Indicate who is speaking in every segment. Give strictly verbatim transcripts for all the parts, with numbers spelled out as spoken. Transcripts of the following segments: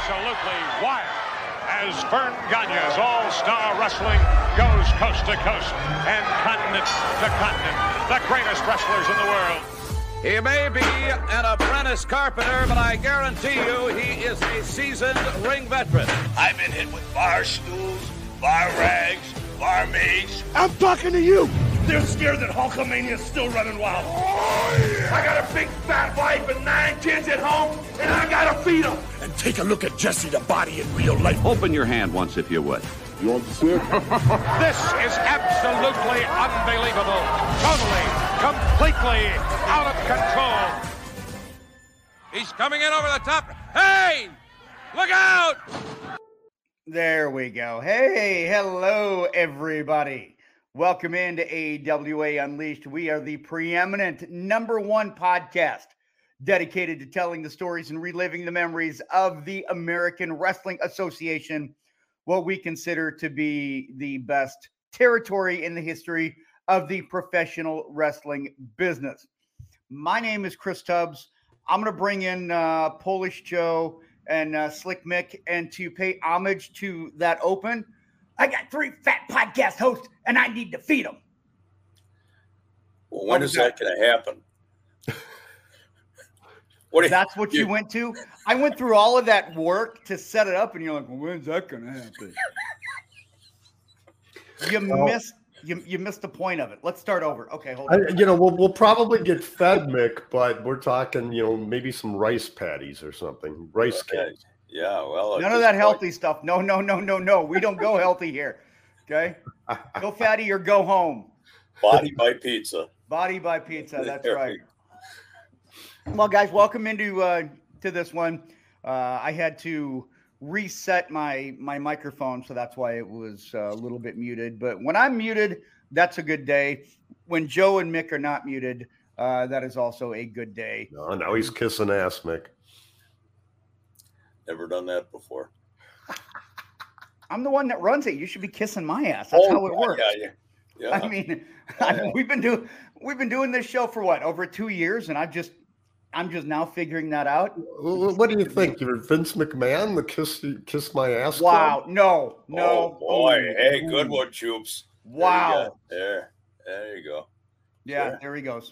Speaker 1: absolutely wild as Vern Gagne's All-Star Wrestling goes coast to coast and continent to continent. The greatest wrestlers in the world.
Speaker 2: He may be an apprentice carpenter, but I guarantee you he is a seasoned ring veteran.
Speaker 3: I've been hit with bar stools, bar rags, barmaids.
Speaker 4: I'm talking to you.
Speaker 3: They're scared that Hulkamania's still running wild. Oh, yeah. I got a big fat wife and nine kids at home, and I gotta feed them.
Speaker 4: And take a look at Jesse the Body in real life.
Speaker 2: Open your hand once, if you would.
Speaker 4: You want to see it?
Speaker 1: This is absolutely unbelievable. Totally, completely out of control.
Speaker 2: He's coming in over the top. Hey! Look out!
Speaker 5: There we go. Hey, hello, everybody. Welcome into A W A Unleashed. We are the preeminent number one podcast dedicated to telling the stories and reliving the memories of the American Wrestling Association, what we consider to be the best territory in the history of the professional wrestling business. My name is Chris Tubbs. I'm going to bring in uh, Polish Joe and uh, Slick Mick, and to pay homage to that open, I got three fat podcast hosts, and I need to feed them.
Speaker 3: Well, when is that going to happen?
Speaker 5: What you, That's what you, you went to? I went through all of that work to set it up, and you're like, well, when's that going to happen? You well, missed you, you missed the point of it. Let's start over. Okay, hold on.
Speaker 6: I, you know, we'll, we'll probably get fed, Mick, but we're talking, you know, maybe some rice patties or something. Rice okay. cakes.
Speaker 3: Yeah, well.
Speaker 5: None of that healthy stuff. No, no, no, no, no. We don't go healthy here. Okay? Go fatty or go home.
Speaker 3: Body by pizza.
Speaker 5: Body by pizza. That's right. Well, guys, welcome into uh, to this one. Uh, I had to reset my my microphone, so that's why it was uh, a little bit muted. But when I'm muted, that's a good day. When Joe and Mick are not muted, uh, that is also a good day.
Speaker 6: No, now he's kissing ass, Mick.
Speaker 3: Never done that before.
Speaker 5: I'm the one that runs it. You should be kissing my ass. That's oh, how it
Speaker 3: yeah,
Speaker 5: works.
Speaker 3: Yeah, yeah, yeah.
Speaker 5: I mean, I mean, we've been doing we've been doing this show for what, over two years, and I just I'm just now figuring that out.
Speaker 6: What do you think? You're Vince McMahon, the kiss kiss my ass?
Speaker 5: Wow,
Speaker 6: club?
Speaker 5: no, no.
Speaker 3: Oh boy,
Speaker 5: ooh,
Speaker 3: hey,
Speaker 5: ooh.
Speaker 3: good one, Choops.
Speaker 5: Wow.
Speaker 3: There, there, there you go.
Speaker 5: Yeah,
Speaker 3: sure.
Speaker 5: there he goes.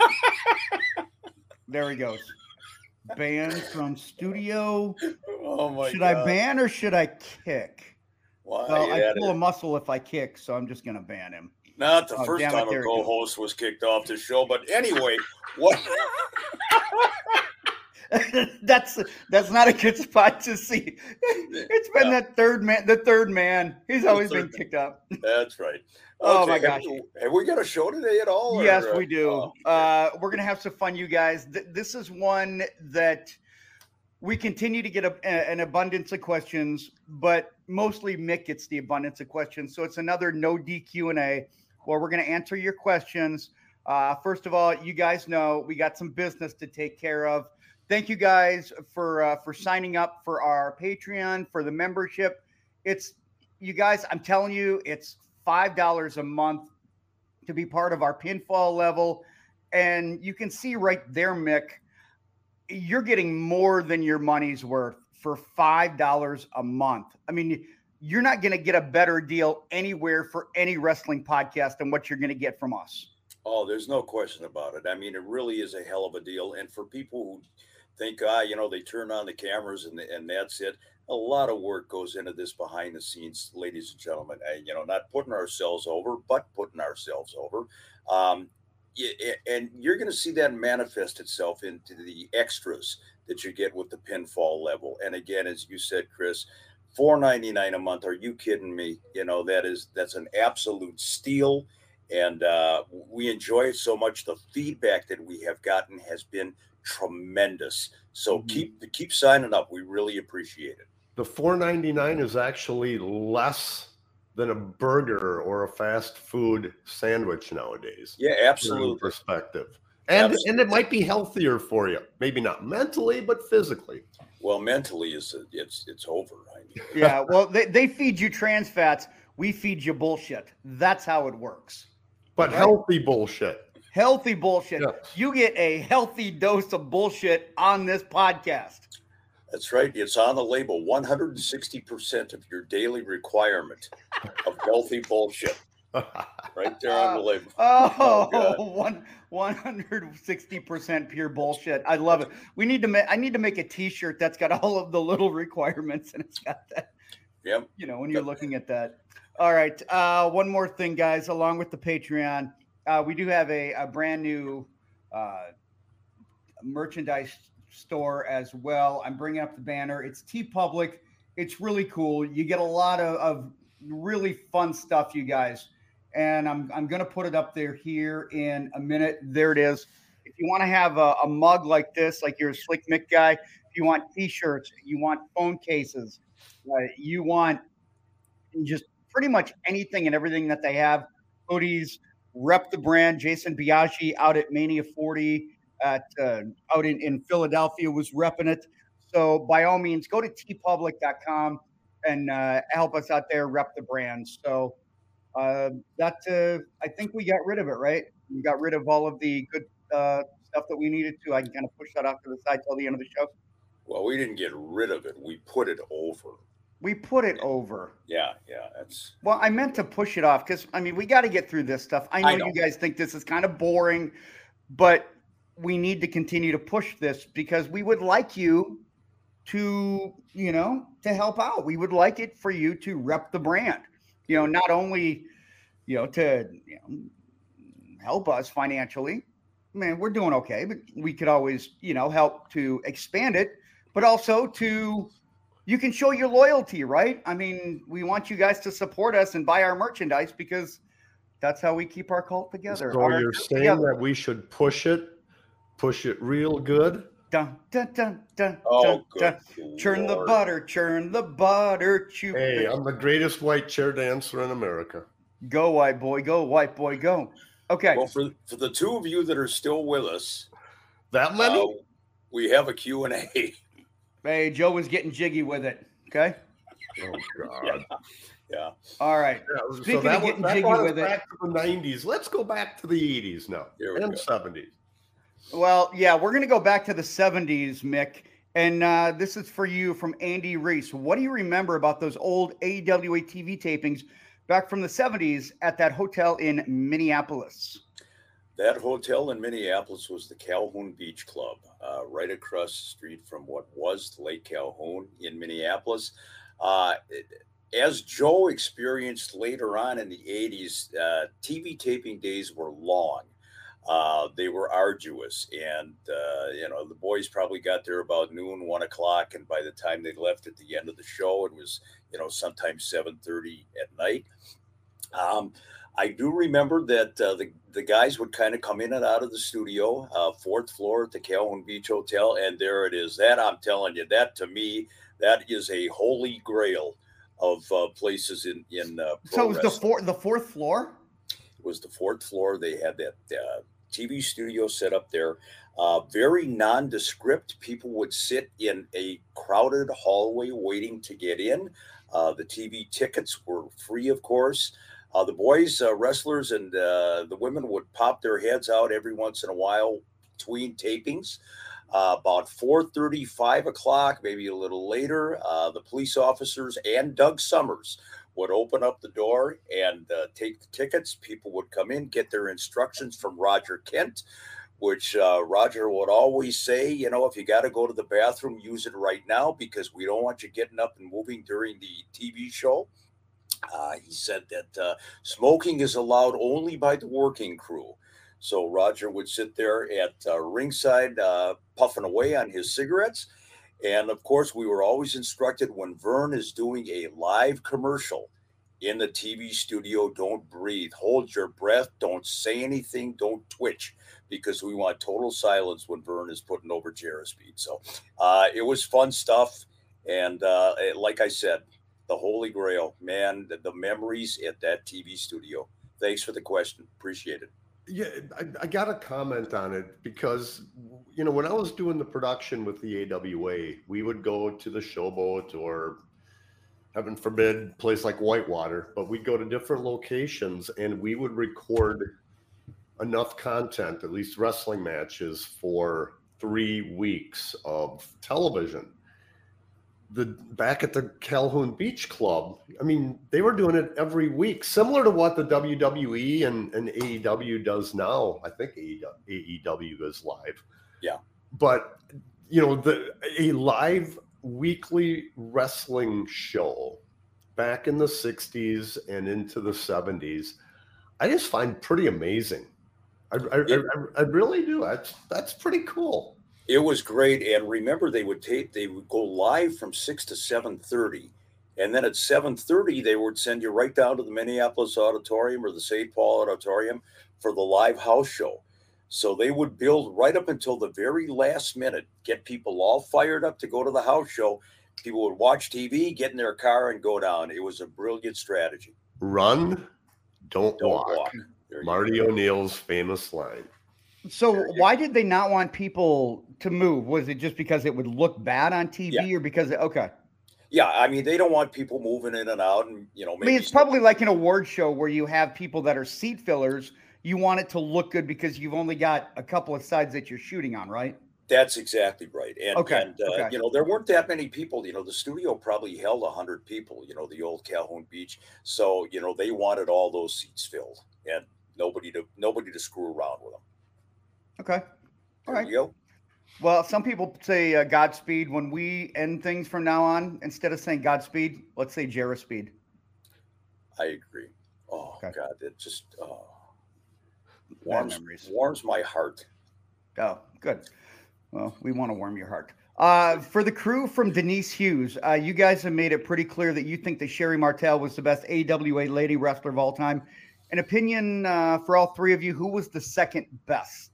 Speaker 5: There he goes. Banned from studio.
Speaker 3: Oh my
Speaker 5: should
Speaker 3: God.
Speaker 5: I ban or should I kick?
Speaker 3: Why?
Speaker 5: Well, I pull
Speaker 3: it.
Speaker 5: a muscle if I kick, so I'm just gonna ban him.
Speaker 3: Not the
Speaker 5: oh,
Speaker 3: first
Speaker 5: time
Speaker 3: it, a co-host was kicked off the show, but anyway, what?
Speaker 5: that's that's not a good spot to see. It's been yeah. that third man, the third man. He's always been kicked up.
Speaker 3: That's right. Okay.
Speaker 5: Oh my gosh!
Speaker 3: Have, have we got a show today at all?
Speaker 5: Yes,
Speaker 3: or,
Speaker 5: we do.
Speaker 3: Oh, okay.
Speaker 5: uh, we're gonna have some fun, you guys. Th- this is one that we continue to get a, a, an abundance of questions, but mostly Mick gets the abundance of questions. So it's another no D Q and A where we're gonna answer your questions. Uh, first of all, you guys know we got some business to take care of. Thank you guys for uh, for signing up for our Patreon, for the membership. It's you guys. I'm telling you, it's five dollars a month to be part of our pinfall level. And you can see right there, Mick, you're getting more than your money's worth for five dollars a month. I mean, you're not going to get a better deal anywhere for any wrestling podcast than what you're going to get from us.
Speaker 3: Oh, there's no question about it. I mean, it really is a hell of a deal. And for people who think, ah, you know, they turn on the cameras and, and that's it. A lot of work goes into this behind the scenes, ladies and gentlemen. I, you know, not putting ourselves over, but putting ourselves over. Um, and you're going to see that manifest itself into the extras that you get with the pinfall level. And again, as you said, Chris, four ninety-nine a month. Are you kidding me? You know, that is, that's an absolute steal. And uh, we enjoy it so much. The feedback that we have gotten has been tremendous. So mm-hmm. keep keep signing up. We really appreciate it.
Speaker 6: The four ninety-nine is actually less than a burger or a fast food sandwich nowadays.
Speaker 3: Yeah, absolutely.
Speaker 6: Perspective. And
Speaker 3: absolutely.
Speaker 6: and it might be healthier for you. Maybe not mentally, but physically.
Speaker 3: Well, mentally is it's it's over. I mean.
Speaker 5: Yeah, well, they, they feed you trans fats. We feed you bullshit. That's how it works.
Speaker 6: But right? Healthy bullshit.
Speaker 5: Healthy bullshit.
Speaker 6: Yes.
Speaker 5: You get a healthy dose of bullshit on this podcast.
Speaker 3: That's right. It's on the label. one hundred sixty percent of your daily requirement of healthy bullshit. Right there on the label.
Speaker 5: Oh, oh one one hundred sixty percent pure bullshit. I love it. We need to make. I need to make a T-shirt that's got all of the little requirements, and it's got that.
Speaker 3: Yep.
Speaker 5: You know, when you're looking at that. All right. Uh, one more thing, guys. Along with the Patreon, uh, we do have a, a brand new uh, merchandise store as well. I'm bringing up the banner. It's TeePublic. It's really cool. You get a lot of, of really fun stuff, you guys. And I'm I'm going to put it up there here in a minute. There it is. If you want to have a, a mug like this, like you're a Slick Mick guy, if you want T-shirts, you want phone cases, uh, you want just pretty much anything and everything that they have, hoodies, rep the brand. Jason Biaggi out at Mania forty at uh, out in, in Philadelphia was repping it. So by all means, go to T Public dot com and uh, help us out there, rep the brand. So uh, that uh, I think we got rid of it, right? We got rid of all of the good uh, stuff that we needed to. I can kind of push that off to the side till the end of the show.
Speaker 3: Well, we didn't get rid of it. We put it over.
Speaker 5: We put it over.
Speaker 3: Yeah, yeah. That's
Speaker 5: well, I meant to push it off because I mean we got to get through this stuff. I know,
Speaker 3: I know
Speaker 5: you guys think this is kind of boring, but we need to continue to push this because we would like you to, you know, to help out. We would like it for you to rep the brand. You know, not only, you know, to you know, help us financially. Man, we're doing okay, but we could always, you know, help to expand it, but also to. You can show your loyalty, right? I mean, we want you guys to support us and buy our merchandise because that's how we keep our cult together.
Speaker 6: So
Speaker 5: our
Speaker 6: you're saying
Speaker 5: together.
Speaker 6: that we should push it, push it real good?
Speaker 5: Dun, dun, dun, dun,
Speaker 3: oh,
Speaker 5: dun,
Speaker 3: good
Speaker 5: dun. Churn the
Speaker 3: Lord.
Speaker 5: butter, churn the butter. Chew
Speaker 6: Hey,
Speaker 5: it.
Speaker 6: I'm the greatest white chair dancer in America.
Speaker 5: Go, white boy, go, white boy, go. Okay.
Speaker 3: Well, for for the two of you that are still with us,
Speaker 6: That many?
Speaker 3: uh, we have a Q and A.
Speaker 5: Hey, Joe was getting jiggy with it. Okay.
Speaker 6: Oh, God.
Speaker 3: Yeah. Yeah.
Speaker 5: All right.
Speaker 6: Yeah,
Speaker 5: Speaking
Speaker 6: so that
Speaker 5: of
Speaker 6: was,
Speaker 5: getting
Speaker 6: that
Speaker 5: jiggy
Speaker 6: brought us
Speaker 5: with it.
Speaker 6: back to the nineties. Let's go back to the eighties now
Speaker 3: There we
Speaker 6: and
Speaker 3: go.
Speaker 6: seventies.
Speaker 5: Well, yeah, we're going to go back to the seventies, Mick. And uh, this is for you from Andy Reese. What do you remember about those old A E W A T V tapings back from the seventies at that hotel in Minneapolis?
Speaker 3: That hotel in Minneapolis was the Calhoun Beach Club, uh, right across the street from what was Lake Calhoun in Minneapolis. Uh, it, as Joe experienced later on in the eighties, uh, T V taping days were long. Uh, they were arduous, and uh, you know the boys probably got there about noon, one o'clock, and by the time they left at the end of the show, it was you know sometimes seven thirty at night. Um, I do remember that uh, the the guys would kind of come in and out of the studio, uh, fourth floor at the Calhoun Beach Hotel, and there it is. That I'm telling you, that to me, that is a holy grail of uh, places in in. Uh, pro
Speaker 5: So it was the
Speaker 3: wrestling.
Speaker 5: fourth, the fourth floor.
Speaker 3: It was the fourth floor. They had that uh, T V studio set up there. Uh, very nondescript. People would sit in a crowded hallway waiting to get in. Uh, the T V tickets were free, of course. Uh, the boys, uh, wrestlers, and uh, the women would pop their heads out every once in a while between tapings. Uh, about four thirty, five o'clock, maybe a little later, uh, the police officers and Doug Summers would open up the door and uh, take the tickets. People would come in, get their instructions from Roger Kent, which uh, Roger would always say, you know, if you got to go to the bathroom, use it right now because we don't want you getting up and moving during the T V show. Uh, he said that uh, smoking is allowed only by the working crew. So Roger would sit there at uh, ringside uh, puffing away on his cigarettes. And of course, we were always instructed when Vern is doing a live commercial in the T V studio, don't breathe, hold your breath, don't say anything, don't twitch, because we want total silence when Vern is putting over Jarospeed. So uh, it was fun stuff. And uh, it, like I said, the Holy Grail, man, the, the memories at that T V studio. Thanks for the question. Appreciate it.
Speaker 6: Yeah, I, I got to comment on it because, you know, when I was doing the production with the A W A, we would go to the Showboat or, heaven forbid, a place like Whitewater, but we'd go to different locations and we would record enough content, at least wrestling matches, for three weeks of television. the back at the Calhoun Beach Club, I mean, they were doing it every week, similar to what the W W E and, and A E W does now. I think A E W is live.
Speaker 3: Yeah.
Speaker 6: But, you know, the a live weekly wrestling show back in the sixties and into the seventies, I just find pretty amazing. I, I,
Speaker 3: Yeah.
Speaker 6: I, I really do. That's, that's pretty cool.
Speaker 3: It was great, and remember, they would tape. They would go live from six to seven thirty, and then at seven thirty, they would send you right down to the Minneapolis Auditorium or the Saint Paul Auditorium for the live house show. So they would build right up until the very last minute, get people all fired up to go to the house show. People would watch T V, get in their car, and go down. It was a brilliant strategy.
Speaker 6: Run, don't,
Speaker 3: Don't
Speaker 6: walk.
Speaker 3: walk. There you
Speaker 6: Marty
Speaker 3: go.
Speaker 6: O'Neill's famous line.
Speaker 5: So why did they not want people to move? Was it just because it would look bad on T V,
Speaker 3: Yeah.
Speaker 5: or because it, okay?
Speaker 3: Yeah, I mean, they don't want people moving in and out, and you know,
Speaker 5: I
Speaker 3: maybe
Speaker 5: mean, it's probably like an award show where you have people that are seat fillers. You want it to look good because you've only got a couple of sides that you're shooting on, right?
Speaker 3: That's exactly right. And,
Speaker 5: Okay,
Speaker 3: and uh,
Speaker 5: okay.
Speaker 3: you know, there weren't that many people. You know, the studio probably held one hundred people, you know, the old Calhoun Beach. So, you know, they wanted all those seats filled and nobody to nobody to screw around with them.
Speaker 5: Okay. All
Speaker 3: There
Speaker 5: right.
Speaker 3: you go.
Speaker 5: Well, some people say uh, Godspeed. When we end things from now on, instead of saying Godspeed, let's say Jarospeed.
Speaker 3: I agree. Oh,
Speaker 5: Okay.
Speaker 3: God, it just oh,
Speaker 5: Bad
Speaker 3: warms,
Speaker 5: memories.
Speaker 3: warms my heart.
Speaker 5: Oh, good. Well, we want to warm your heart. Uh, for the crew from Denise Hughes, uh, you guys have made it pretty clear that you think that Sherry Martel was the best A W A lady wrestler of all time. An opinion uh, for all three of you, who was the second best?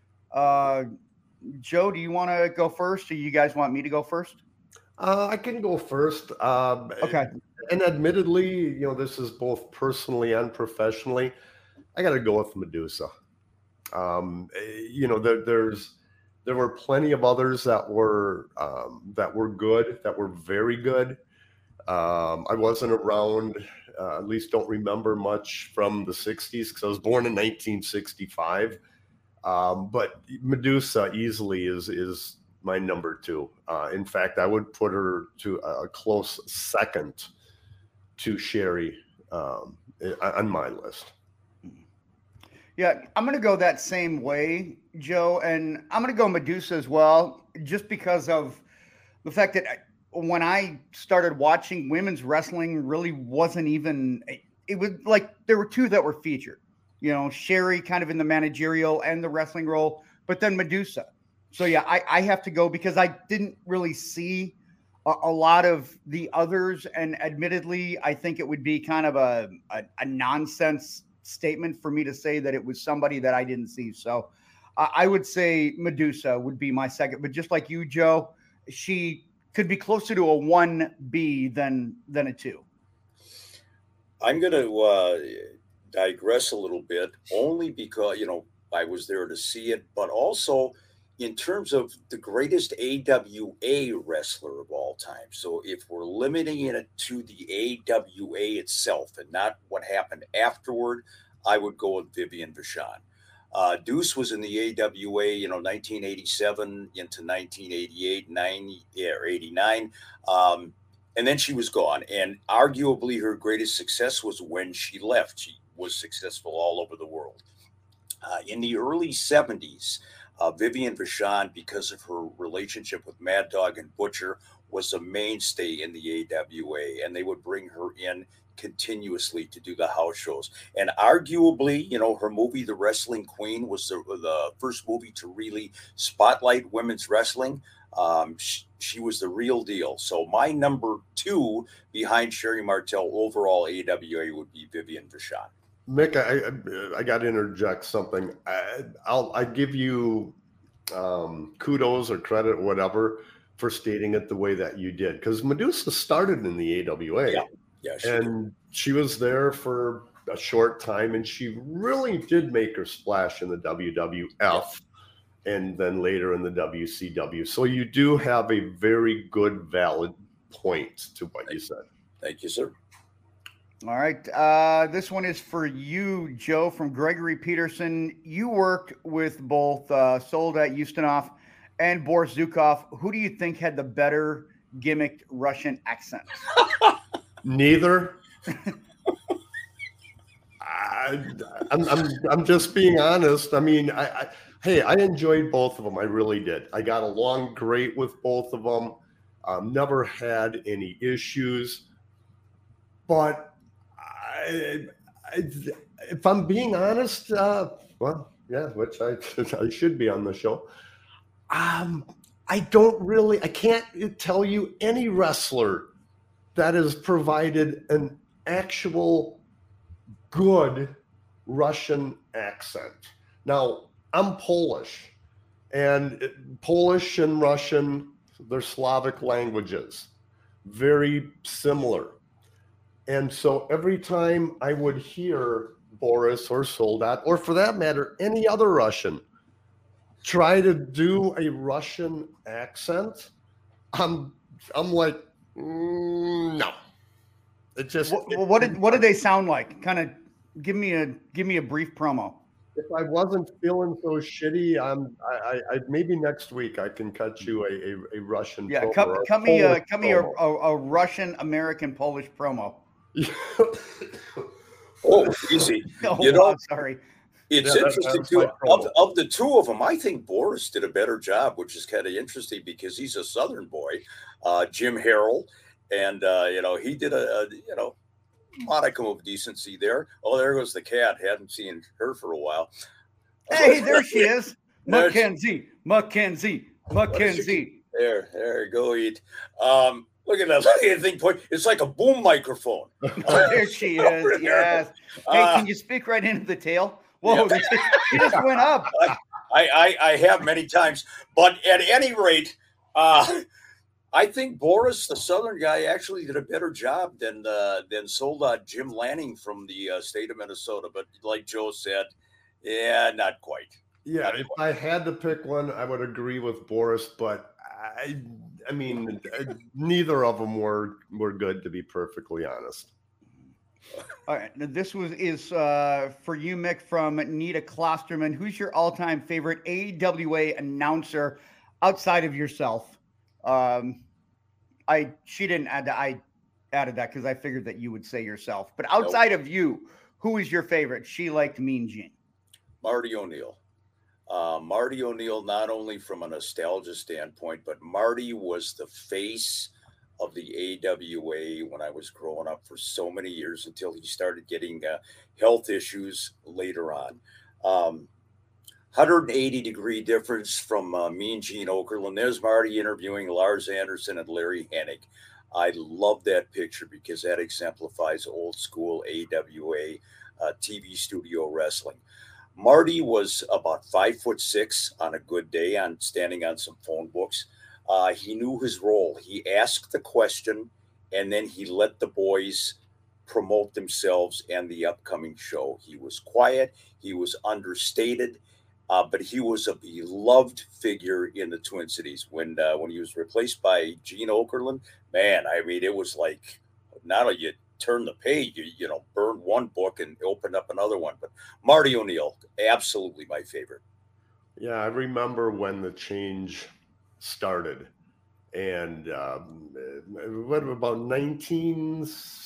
Speaker 5: Uh, Joe, do you want to go first, or you guys want me to go first?
Speaker 6: Uh, I can go first. Um,
Speaker 5: Okay.
Speaker 6: And admittedly, you know, this is both personally and professionally. I got to go with Medusa. Um, eh, you know, there, there's there were plenty of others that were um, that were good, that were very good. Um, I wasn't around, uh, at least don't remember much from the sixties because I was born in nineteen sixty-five. Um, but Medusa easily is is my number two. Uh, in fact, I would put her to a close second to Sherry um, on my list.
Speaker 5: Yeah, I'm going to go that same way, Joe, and I'm going to go Medusa as well, just because of the fact that I, when I started watching women's wrestling, really wasn't even, it was like there were two that were featured, you know, Sherry kind of in the managerial and the wrestling role, but then Medusa. So yeah, I, I have to go because I didn't really see a, a lot of the others, and admittedly, I think it would be kind of a, a, a nonsense statement for me to say that it was somebody that I didn't see. So I, I would say Medusa would be my second, but just like you, Joe, she could be closer to a one B than than a two.
Speaker 3: I'm going to uh, digress a little bit, only because, you know, I was there to see it, but also in terms of the greatest A W A wrestler of all time. So if we're limiting it to the A W A itself and not what happened afterward, I would go with Vivian Vachon. Uh, Deuce was in the A W A, you know, nineteen eighty-seven into nineteen eighty-eight, ninety, yeah, or eighty-nine. Um, and then she was gone. And arguably her greatest success was when she left. She was successful all over the world. Uh, in the early seventies, uh, Vivian Vachon, because of her relationship with Mad Dog and Butcher, was a mainstay in the A W A, and they would bring her in continuously to do the house shows. And arguably, you know, her movie, The Wrestling Queen, was the, the first movie to really spotlight women's wrestling. Um, she, she was the real deal. So my number two behind Sherry Martel overall A W A would be Vivian Vachon.
Speaker 6: Mick, I, I, I got to interject something. I, I'll I give you um, kudos or credit or whatever for stating it the way that you did, because Medusa started in the A W A.
Speaker 3: Yeah, yeah, she
Speaker 6: and
Speaker 3: did.
Speaker 6: She was there for a short time, and she really did make her splash in the W W F yeah. and then later in the W C W. So you do have a very good, valid point to what
Speaker 3: Thank
Speaker 6: you said.
Speaker 3: Thank you, sir.
Speaker 5: All right. Uh, this one is for you, Joe, from Gregory Peterson. You worked with both uh, Soldat Ustinov and Boris Zukov. Who do you think had the better gimmicked Russian accent?
Speaker 6: Neither. I, I'm, I'm, I'm just being honest. I mean, I, I, hey, I enjoyed both of them. I really did. I got along great with both of them. Um, never had any issues. But I, I, if I'm being honest, uh, well, yeah, which I, I should be on the show. Um, I don't really, I can't tell you any wrestler that has provided an actual good Russian accent. Now, I'm Polish, and Polish and Russian, they're Slavic languages, very similar. And so every time I would hear Boris or Soldat, or for that matter, any other Russian, try to do a Russian accent, I'm, I'm like, mm, no. It just
Speaker 5: What,
Speaker 6: it,
Speaker 5: what did what did they sound like? Kind of give me a give me a brief promo.
Speaker 6: If I wasn't feeling so shitty, I'm I, I, I maybe next week I can cut you a a, a Russian.
Speaker 5: Yeah,
Speaker 6: promo
Speaker 5: cut,
Speaker 6: or a
Speaker 5: cut me a
Speaker 6: Polish
Speaker 5: cut me a,
Speaker 6: promo.
Speaker 5: a, a Russian American Polish promo.
Speaker 3: Oh, easy.
Speaker 5: Oh,
Speaker 3: You know,
Speaker 5: wow, sorry.
Speaker 3: It's
Speaker 6: Yeah, that-
Speaker 3: interesting
Speaker 6: that's
Speaker 3: too.
Speaker 6: my
Speaker 3: Of,
Speaker 6: problem.
Speaker 3: of the two of them, I think Boris did a better job, which is kind of interesting because he's a Southern boy, uh, Jim Harrell, and uh, you know he did a, a you know modicum of decency there. Oh, there goes the cat. Hadn't seen her for a while.
Speaker 5: Hey, there she is,
Speaker 3: There she-
Speaker 5: Mackenzie, Mackenzie, Mackenzie.
Speaker 3: There, there you go, eat. Um, look at that. Look at that thing. Point. It's like a boom microphone.
Speaker 5: There she is. Yes. Hey,
Speaker 3: Uh,
Speaker 5: can you speak right into the tail? Whoa,
Speaker 3: yeah.
Speaker 5: she just went up.
Speaker 3: I, I, I have many times, but at any rate, uh, I think Boris, the Southern guy, actually did a better job than uh, than Soldat Jim Lanning from the uh, state of Minnesota. But like Joe said, yeah, not quite.
Speaker 6: Yeah, if I had to pick one, I would agree with Boris, but I, I mean, neither of them were were good, to be perfectly honest.
Speaker 5: All right, now this was is uh, for you, Mick, from Nita Klosterman. Who's your all-time favorite A W A announcer outside of yourself? Um, I she didn't add that. I added that because I figured that you would say yourself. But outside of you, who is your favorite? She liked Mean Gene.
Speaker 3: Marty O'Neill. Uh, Marty O'Neill, not only from a nostalgia standpoint, but Marty was the face of the A W A when I was growing up for so many years until he started getting uh, health issues later on. Um, one hundred eighty degree difference from uh, Mean Gene Okerlund. There's Marty interviewing Lars Anderson and Larry Hennig. I love that picture because that exemplifies old school A W A uh, T V studio wrestling. Marty was about five foot six on a good day, on standing on some phone books. Uh, he knew his role. He asked the question, and then he let the boys promote themselves and the upcoming show. He was quiet. He was understated, uh, but he was a beloved figure in the Twin Cities. When uh, when he was replaced by Gene Okerlund, man, I mean, it was like not only you turn the page, you, you know, burned one book and opened up another one. But Marty O'Neill, absolutely my favorite.
Speaker 6: Yeah, I remember when the change started, and um, what about nineteen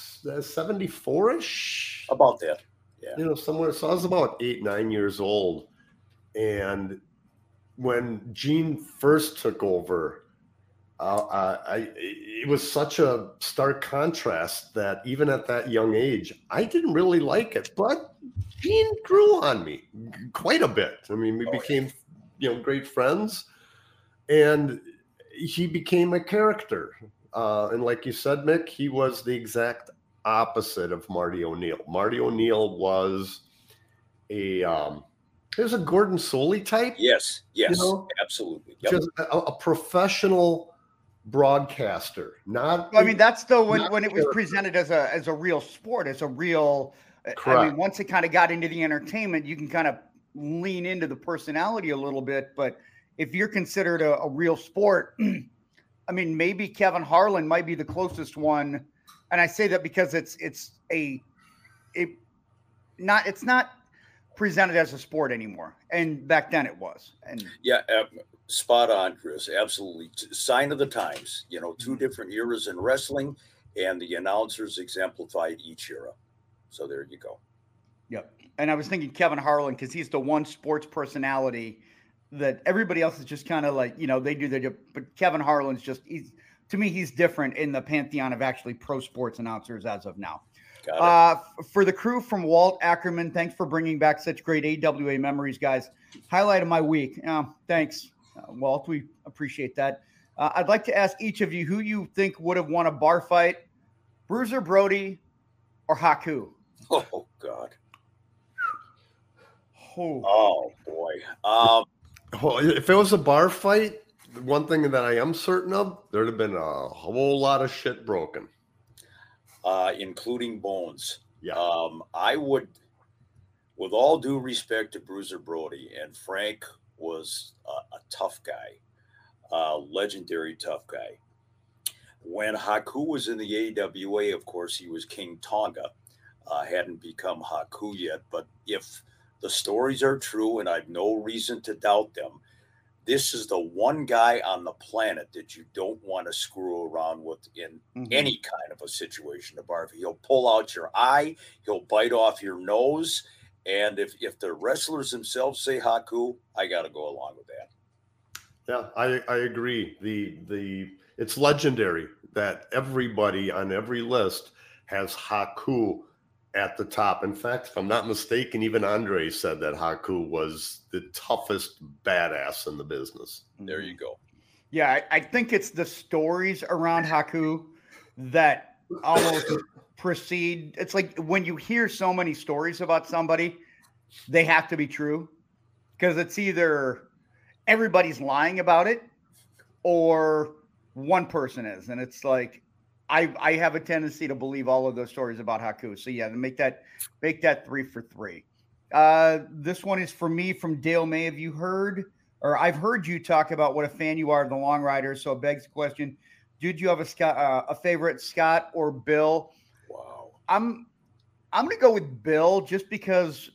Speaker 6: seventy-four-ish?
Speaker 3: About that, yeah.
Speaker 6: You know, somewhere. So I was about eight, nine years old, and when Gene first took over, uh, I, I it was such a stark contrast that even at that young age, I didn't really like it. But Gene grew on me quite a bit. I mean, we
Speaker 3: Oh,
Speaker 6: became, you know, great friends, and he became a character. Uh, and like you said, Mick, he was the exact opposite of Marty O'Neill. Marty O'Neill was a um, he was a Gordon Soley type.
Speaker 3: Yes, yes,
Speaker 6: You know,
Speaker 3: absolutely. Yep.
Speaker 6: Just a, a professional broadcaster. Not.
Speaker 5: I mean, that's the when
Speaker 6: Not
Speaker 5: when it was
Speaker 6: character.
Speaker 5: presented as a as a real sport, as a real. I mean,
Speaker 6: Correct.
Speaker 5: once it kind of got into the entertainment, you can kind of lean into the personality a little bit. But if you're considered a, a real sport, I mean, maybe Kevin Harlan might be the closest one, and I say that because it's it's a it not it's not presented as a sport anymore. And back then it was. And
Speaker 3: yeah, uh, spot on, Chris. Absolutely. Sign of the times, you know, two different eras in wrestling, and the announcers exemplified each era. So there you go.
Speaker 5: Yep. And I was thinking Kevin Harlan, because he's the one sports personality that everybody else is just kind of like, you know, they do their job. But Kevin Harlan's just, he's, to me, he's different in the pantheon of actually pro sports announcers as of now. Uh, for the crew from Walt Ackerman, thanks for bringing back such great A W A memories, guys. Highlight of my week. Oh, thanks, uh, Walt. We appreciate that. Uh, I'd like to ask each of you who you think would have won a bar fight, Bruiser Brody or Haku?
Speaker 3: Oh, God.
Speaker 5: Oh,
Speaker 3: oh boy. Um,
Speaker 6: oh, if it was a bar fight, one thing that I am certain of, there'd have been a whole lot of shit broken.
Speaker 3: Uh, including bones.
Speaker 6: Yeah.
Speaker 3: Um, I would, with all due respect to Bruiser Brody, and Frank was a, a tough guy, a legendary tough guy. When Haku was in the A W A, of course, he was King Tonga, uh, hadn't become Haku yet. But if the stories are true, and I've no reason to doubt them, this is the one guy on the planet that you don't want to screw around with in mm-hmm. any kind of a situation. The bar, he'll pull out your eye, he'll bite off your nose, and if if the wrestlers themselves say Haku, I got to go along with that.
Speaker 6: Yeah, I, I agree. The the it's legendary that everybody on every list has Haku at the top. In fact, if I'm not mistaken, even Andre said that Haku was the toughest badass in the business.
Speaker 3: There you go.
Speaker 5: Yeah, I, I think it's the stories around Haku that almost precede. It's like when you hear so many stories about somebody, they have to be true, because it's either everybody's lying about it or one person is. And it's like, I, I have a tendency to believe all of those stories about Haku. So yeah, to make that make that three for three. Uh, this one is for me from Dale May. Have you heard, or I've heard you talk about what a fan you are of the Long Riders. So it begs the question: did you have a Scott, uh, a favorite, Scott or Bill?
Speaker 3: Wow.
Speaker 5: I'm I'm gonna go with Bill, just because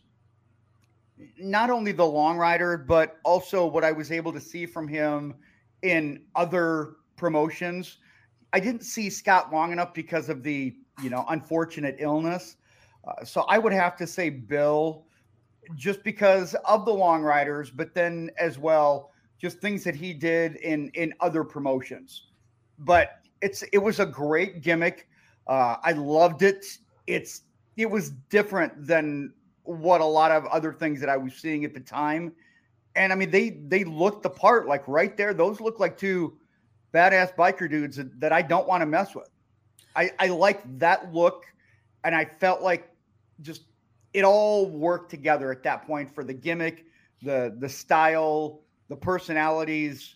Speaker 5: not only the Long Rider, but also what I was able to see from him in other promotions. I didn't see Scott long enough because of the, you know, unfortunate illness. Uh, so I would have to say Bill, just because of the Long Riders, but then as well, just things that he did in, in other promotions. But it's, it was a great gimmick. Uh, I loved it. It's, it was different than what a lot of other things that I was seeing at the time. And I mean, they, they looked the part, like right there. Those look like two badass biker dudes that, that I don't want to mess with. I, I like that look. And I felt like just it all worked together at that point for the gimmick, the, the style, the personalities.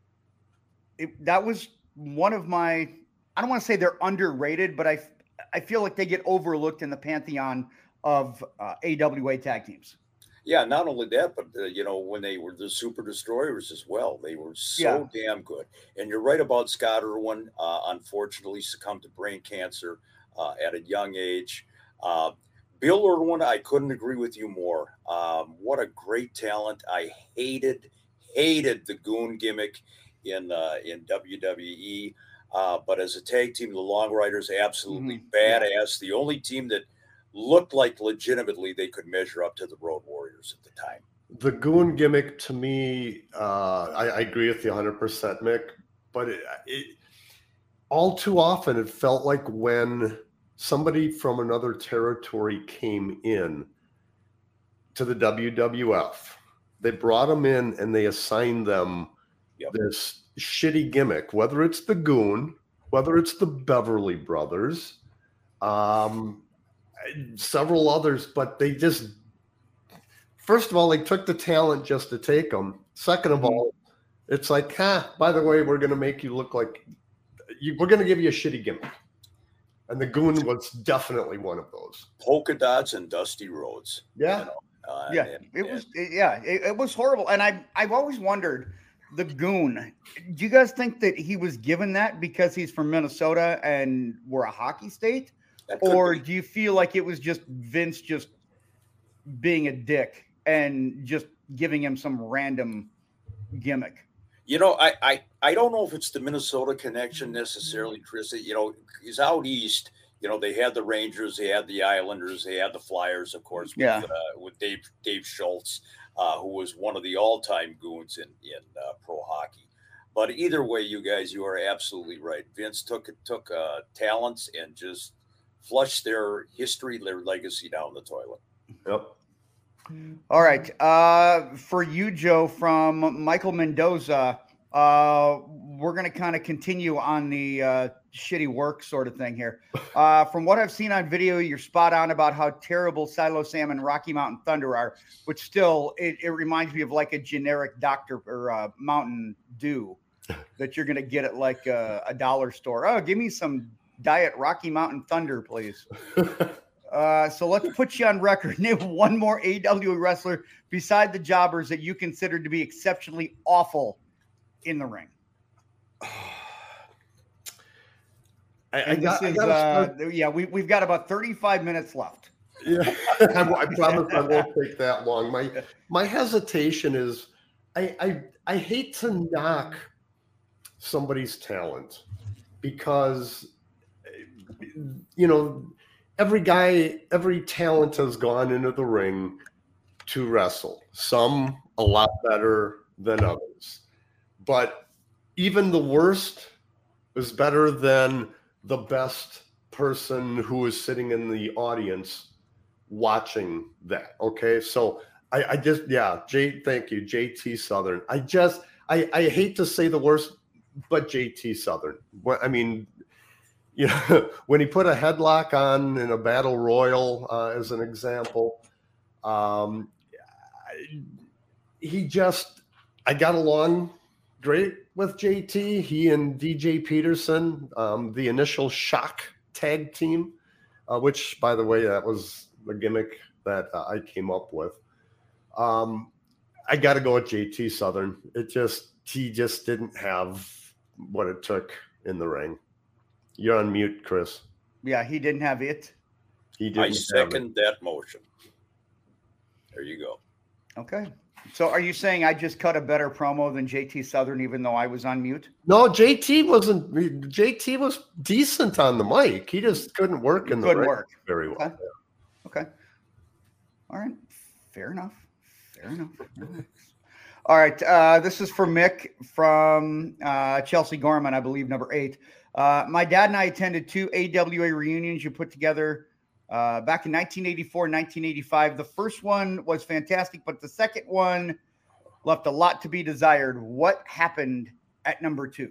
Speaker 5: It, that was one of my, I don't want to say they're underrated, but I, I feel like they get overlooked in the pantheon of uh, A W A tag teams.
Speaker 3: Yeah, not only that, but, uh, you know, when they were the Super Destroyers as well, they were so yeah. damn good. And you're right about Scott Irwin. Uh, unfortunately, succumbed to brain cancer uh, at a young age. Uh, Bill Irwin, I couldn't agree with you more. Um, what a great talent. I hated, hated the goon gimmick in uh, in W W E. Uh, but as a tag team, the Long Riders, absolutely mm-hmm. badass. The only team that looked like legitimately they could measure up to the Road Warriors at the time.
Speaker 6: The goon gimmick, to me, uh, I, I agree with you one hundred percent, Mick, but it, it, all too often it felt like when somebody from another territory came in to the W W F, they brought them in and they assigned them yep. this shitty gimmick, whether it's the goon, whether it's the Beverly Brothers, um, several others, but they just, first of all, they took the talent just to take them. Second of all, it's like, huh, by the way, we're going to make you look like, you, we're going to give you a shitty gimmick. And the goon was definitely one of those.
Speaker 3: Polka dots and dusty roads.
Speaker 6: Yeah.
Speaker 3: You know, uh,
Speaker 5: yeah.
Speaker 3: And,
Speaker 5: it
Speaker 3: and,
Speaker 5: was, it, yeah, it, it was horrible. And I, I've always wondered, the goon, do you guys think that he was given that because he's from Minnesota and we're a hockey state? Or do you feel like it was just Vince just being a dick and just giving him some random gimmick.
Speaker 3: You know, I, I, I don't know if it's the Minnesota connection necessarily, Chris. You know, he's out east. You know, they had the Rangers, they had the Islanders, they had the Flyers, of course, with,
Speaker 5: Yeah.
Speaker 3: uh, with Dave Dave Schultz, uh, who was one of the all-time goons in in uh, pro hockey. But either way, you guys, you are absolutely right. Vince took took uh, talents and just flushed their history, their legacy down the toilet.
Speaker 6: Yep.
Speaker 5: All right. Uh, for you, Joe, from Michael Mendoza, uh, we're going to kind of continue on the uh, shitty work sort of thing here. Uh, from what I've seen on video, you're spot on about how terrible Silo Sam and Rocky Mountain Thunder are, but still, it, it reminds me of like a generic Doctor or uh, Mountain Dew that you're going to get at like a, a dollar store. Oh, give me some Diet Rocky Mountain Thunder, please. Uh, so let's put you on record. Name one more A E W wrestler beside the Jobbers that you consider to be exceptionally awful in the ring.
Speaker 6: I, I,
Speaker 5: This
Speaker 6: got, I
Speaker 5: is,
Speaker 6: gotta
Speaker 5: uh,
Speaker 6: start-
Speaker 5: yeah, we, we've got about thirty-five minutes left.
Speaker 6: Yeah, I, I promise I won't take that long. My my hesitation is, I, I I hate to knock somebody's talent because, you know, every guy, every talent has gone into the ring to wrestle. Some a lot better than others, but even the worst is better than the best person who is sitting in the audience watching that. Okay, so I, I just yeah, J. Thank you, J T Southern. I just I I hate to say the worst, but J T Southern. What I mean. You know, when he put a headlock on in a battle royal, uh, as an example, um, I, he just, I got along great with J T. He and D J Peterson, um, the initial Shock tag team, uh, which, by the way, that was the gimmick that uh, I came up with. Um, I got to go with J T Southern. It just, he just didn't have what it took in the ring. You're on mute, Chris.
Speaker 5: Yeah, he didn't have it.
Speaker 6: He didn't
Speaker 3: I
Speaker 6: have
Speaker 3: second
Speaker 6: it.
Speaker 3: that motion. There you go.
Speaker 5: Okay. So are you saying I just cut a better promo than J T Southern, even though I was on mute?
Speaker 6: No, J T wasn't. J T was decent on the mic. He just couldn't work in the
Speaker 5: Couldn't
Speaker 6: ring
Speaker 5: work.
Speaker 6: very well.
Speaker 5: Okay. Okay. All right. Fair enough. Fair enough. All right. Uh, this is for Mick from uh, Chelsea Gorman, I believe, number eight. Uh, my dad and I attended two A W A reunions you put together uh, back in nineteen eighty-four, nineteen eighty-five. The first one was fantastic, but the second one left a lot to be desired. What happened at number two?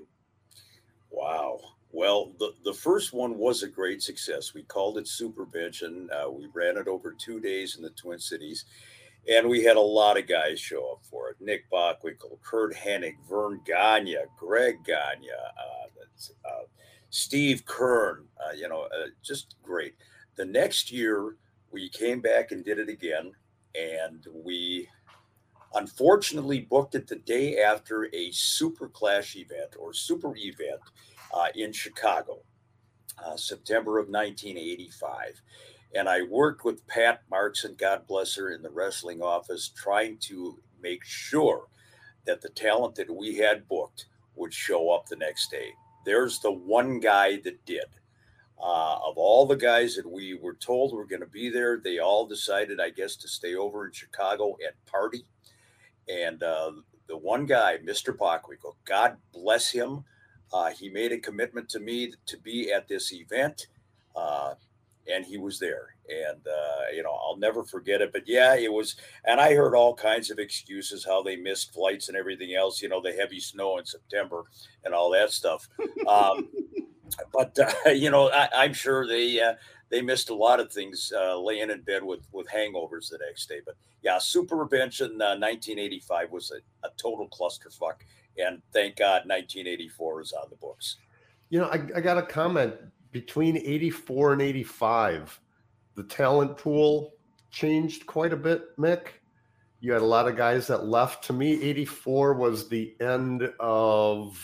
Speaker 3: Wow. Well, the, the first one was a great success. We called it Supervention. Uh, we ran it over two days in the Twin Cities, and we had a lot of guys show up for it. Nick Bockwinkel, Kurt Hennig, Vern Gagne, Greg Gagne, uh, uh, Steve Kern, uh, you know, uh, just great. The next year, we came back and did it again, and we unfortunately booked it the day after a Super Clash event or Super event uh, in Chicago, uh, September of nineteen eighty-five. And I worked with Pat Markson, God bless her, in the wrestling office, trying to make sure that the talent that we had booked would show up the next day. There's the one guy that did. Uh, of all the guys that we were told were going to be there, they all decided, I guess, to stay over in Chicago and party. And uh, the one guy, Mister Bockwinkel, God bless him, uh, he made a commitment to me to be at this event. Uh, And he was there, and uh, you know, I'll never forget it. But yeah, it was, and I heard all kinds of excuses how they missed flights and everything else. You know, the heavy snow in September and all that stuff. Um, but uh, you know, I, I'm sure they uh, they missed a lot of things, uh, laying in bed with with hangovers the next day. But yeah, Supervention uh, nineteen eighty-five was a, a total clusterfuck, and thank God nineteen eighty-four is on the books.
Speaker 6: You know, I, I got a comment. Between eighty-four and eighty-five, the talent pool changed quite a bit, Mick. You had a lot of guys that left. To me, eighty-four was the end of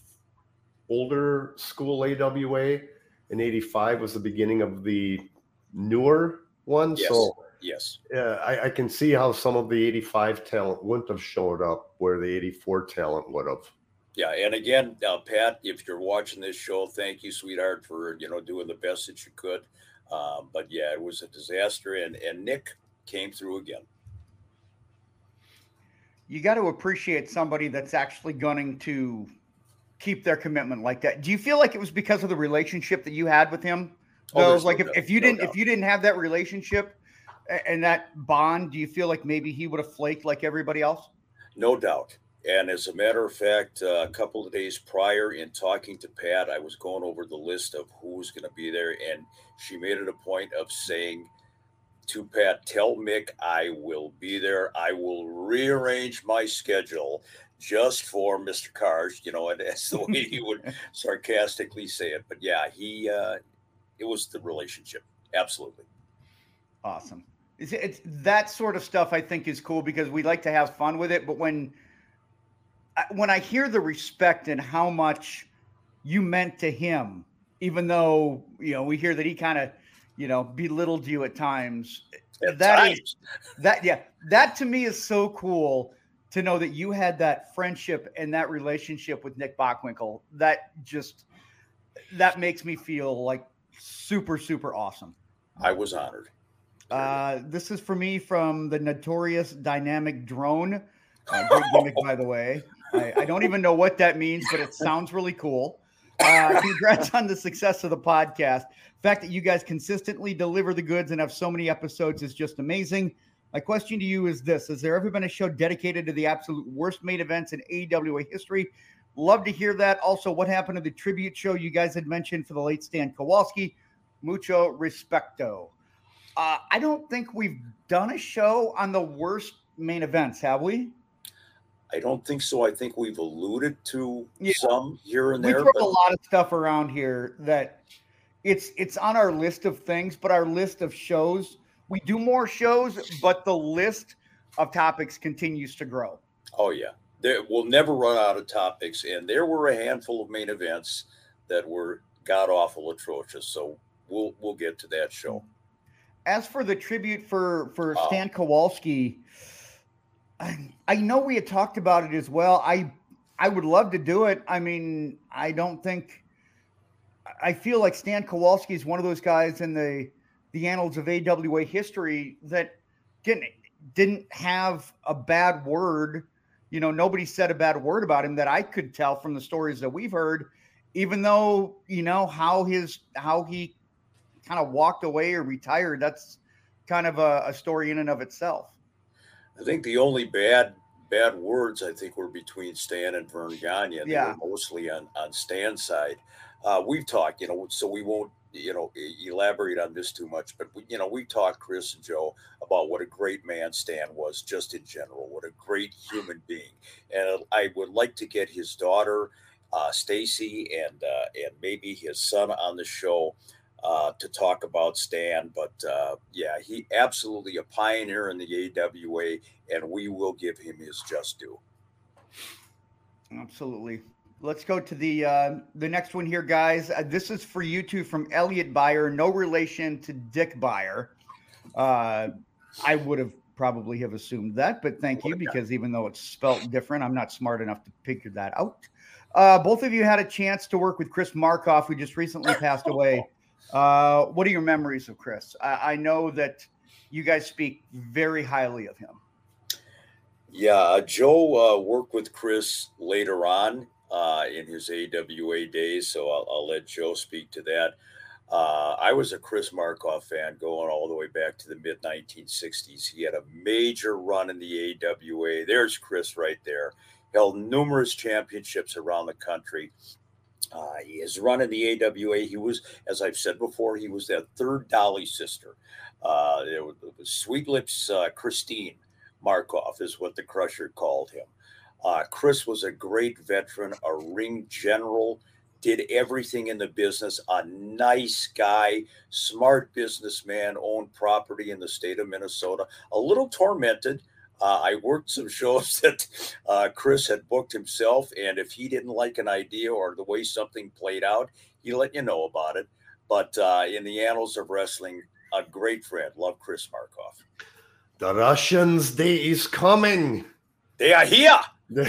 Speaker 6: older school A W A, and eighty-five was the beginning of the newer one.
Speaker 3: Yes.
Speaker 6: So
Speaker 3: Yes.
Speaker 6: Uh, I, I can see how some of the eighty-five talent wouldn't have showed up where the eighty-four talent would have.
Speaker 3: Yeah, and again, uh, Pat, if you're watching this show, thank you, sweetheart, for you know doing the best that you could. Um, but yeah, it was a disaster, and and Nick came through again.
Speaker 5: You got to appreciate somebody that's actually going to keep their commitment like that. Do you feel like it was because of the relationship that you had with him?
Speaker 3: Oh,
Speaker 5: So,
Speaker 3: there's
Speaker 5: like
Speaker 3: no
Speaker 5: if,
Speaker 3: doubt,
Speaker 5: if you
Speaker 3: no
Speaker 5: didn't
Speaker 3: doubt.
Speaker 5: if you didn't have that relationship a- and that bond, do you feel like maybe he would have flaked like everybody else?
Speaker 3: No doubt. And as a matter of fact, uh, a couple of days prior, in talking to Pat, I was going over the list of who was going to be there, and she made it a point of saying to Pat, "Tell Mick I will be there. I will rearrange my schedule just for Mister Cars." You know, and that's the way he would sarcastically say it. But yeah, he uh, it was the relationship. Absolutely.
Speaker 5: Awesome. It's, it's that sort of stuff I think is cool because we like to have fun with it. But when when I hear the respect and how much you meant to him, even though, you know, we hear that he kind of, you know, belittled you at times,
Speaker 3: At
Speaker 5: that
Speaker 3: times.
Speaker 5: is that, yeah, that to me is so cool to know that you had that friendship and that relationship with Nick Bockwinkel. That just, that makes me feel like super, super awesome.
Speaker 3: I was honored.
Speaker 5: Uh, this is for me from the Notorious Dynamic Drone. Uh, great gimmick, by the way. I, I don't even know what that means, but it sounds really cool. Uh, congrats on the success of the podcast. The fact that you guys consistently deliver the goods and have so many episodes is just amazing. My question to you is this: has there ever been a show dedicated to the absolute worst main events in A E W history? Love to hear that. Also, what happened to the tribute show you guys had mentioned for the late Stan Kowalski? Mucho respecto. Uh, I don't think we've done a show on the worst main events, have we?
Speaker 3: I don't think so. I think we've alluded to
Speaker 5: Yeah.
Speaker 3: some here and
Speaker 5: We
Speaker 3: there.
Speaker 5: throw
Speaker 3: But
Speaker 5: a lot of stuff around here that it's it's on our list of things, but our list of shows, we do more shows, but the list of topics continues to grow.
Speaker 3: oh yeah, there, we'll never run out of topics. And there were a handful of main events that were god awful atrocious. So we'll we'll get to that show.
Speaker 5: As for the tribute for for
Speaker 3: Oh.
Speaker 5: Stan Kowalski, I, I know we had talked about it as well. I I would love to do it. I mean, I don't think I feel like Stan Kowalski is one of those guys in the the annals of A W A history that didn't didn't have a bad word. You know, nobody said a bad word about him that I could tell from the stories that we've heard, even though, you know, how his how he kind of walked away or retired, that's kind of a, a story in and of itself.
Speaker 3: I think the only bad bad words I think were between Stan and Vern Gagne. They
Speaker 5: Yeah.
Speaker 3: were mostly on on Stan's side. Uh, we've talked, you know, so we won't, you know, e- elaborate on this too much. But we, you know, we talked, Chris and Joe, about what a great man Stan was, just in general. What a great human being. And I would like to get his daughter, uh, Stacy, and uh, and maybe his son on the show uh, to talk about Stan. But uh, yeah, he absolutely a pioneer in the A W A, and we will give him his just due.
Speaker 5: Absolutely. Let's go to the uh, the next one here, guys. Uh, this is for you two from Elliot Byer, no relation to Dick Byer. Uh, I would have probably have assumed that, but thank you, because even though it's spelt different, I'm not smart enough to figure that out. Uh, both of you had a chance to work with Chris Markoff, who just recently passed away. Uh, what are your memories of Chris? I, I know that you guys speak very highly of him.
Speaker 3: Yeah, uh, Joe uh, worked with Chris later on uh, in his A W A days, so I'll, I'll let Joe speak to that. Uh, I was a Chris Markoff fan going all the way back to the mid nineteen sixties. He had a major run in the A W A. There's Chris right there. Held numerous championships around the country. Uh, his run in the A W A, he was, as I've said before, he was that third Dolly sister. Uh, it was, it was Sweet Lips uh, Christine Markoff is what the Crusher called him. Uh, Chris was a great veteran, a ring general, did everything in the business, a nice guy, smart businessman, owned property in the state of Minnesota, a little tormented. Uh, I worked some shows that uh, Chris had booked himself, and if he didn't like an idea or the way something played out, he let you know about it. But uh, in the annals of wrestling, a great friend. Love Chris Markoff.
Speaker 6: The Russians' day is coming.
Speaker 3: They are here.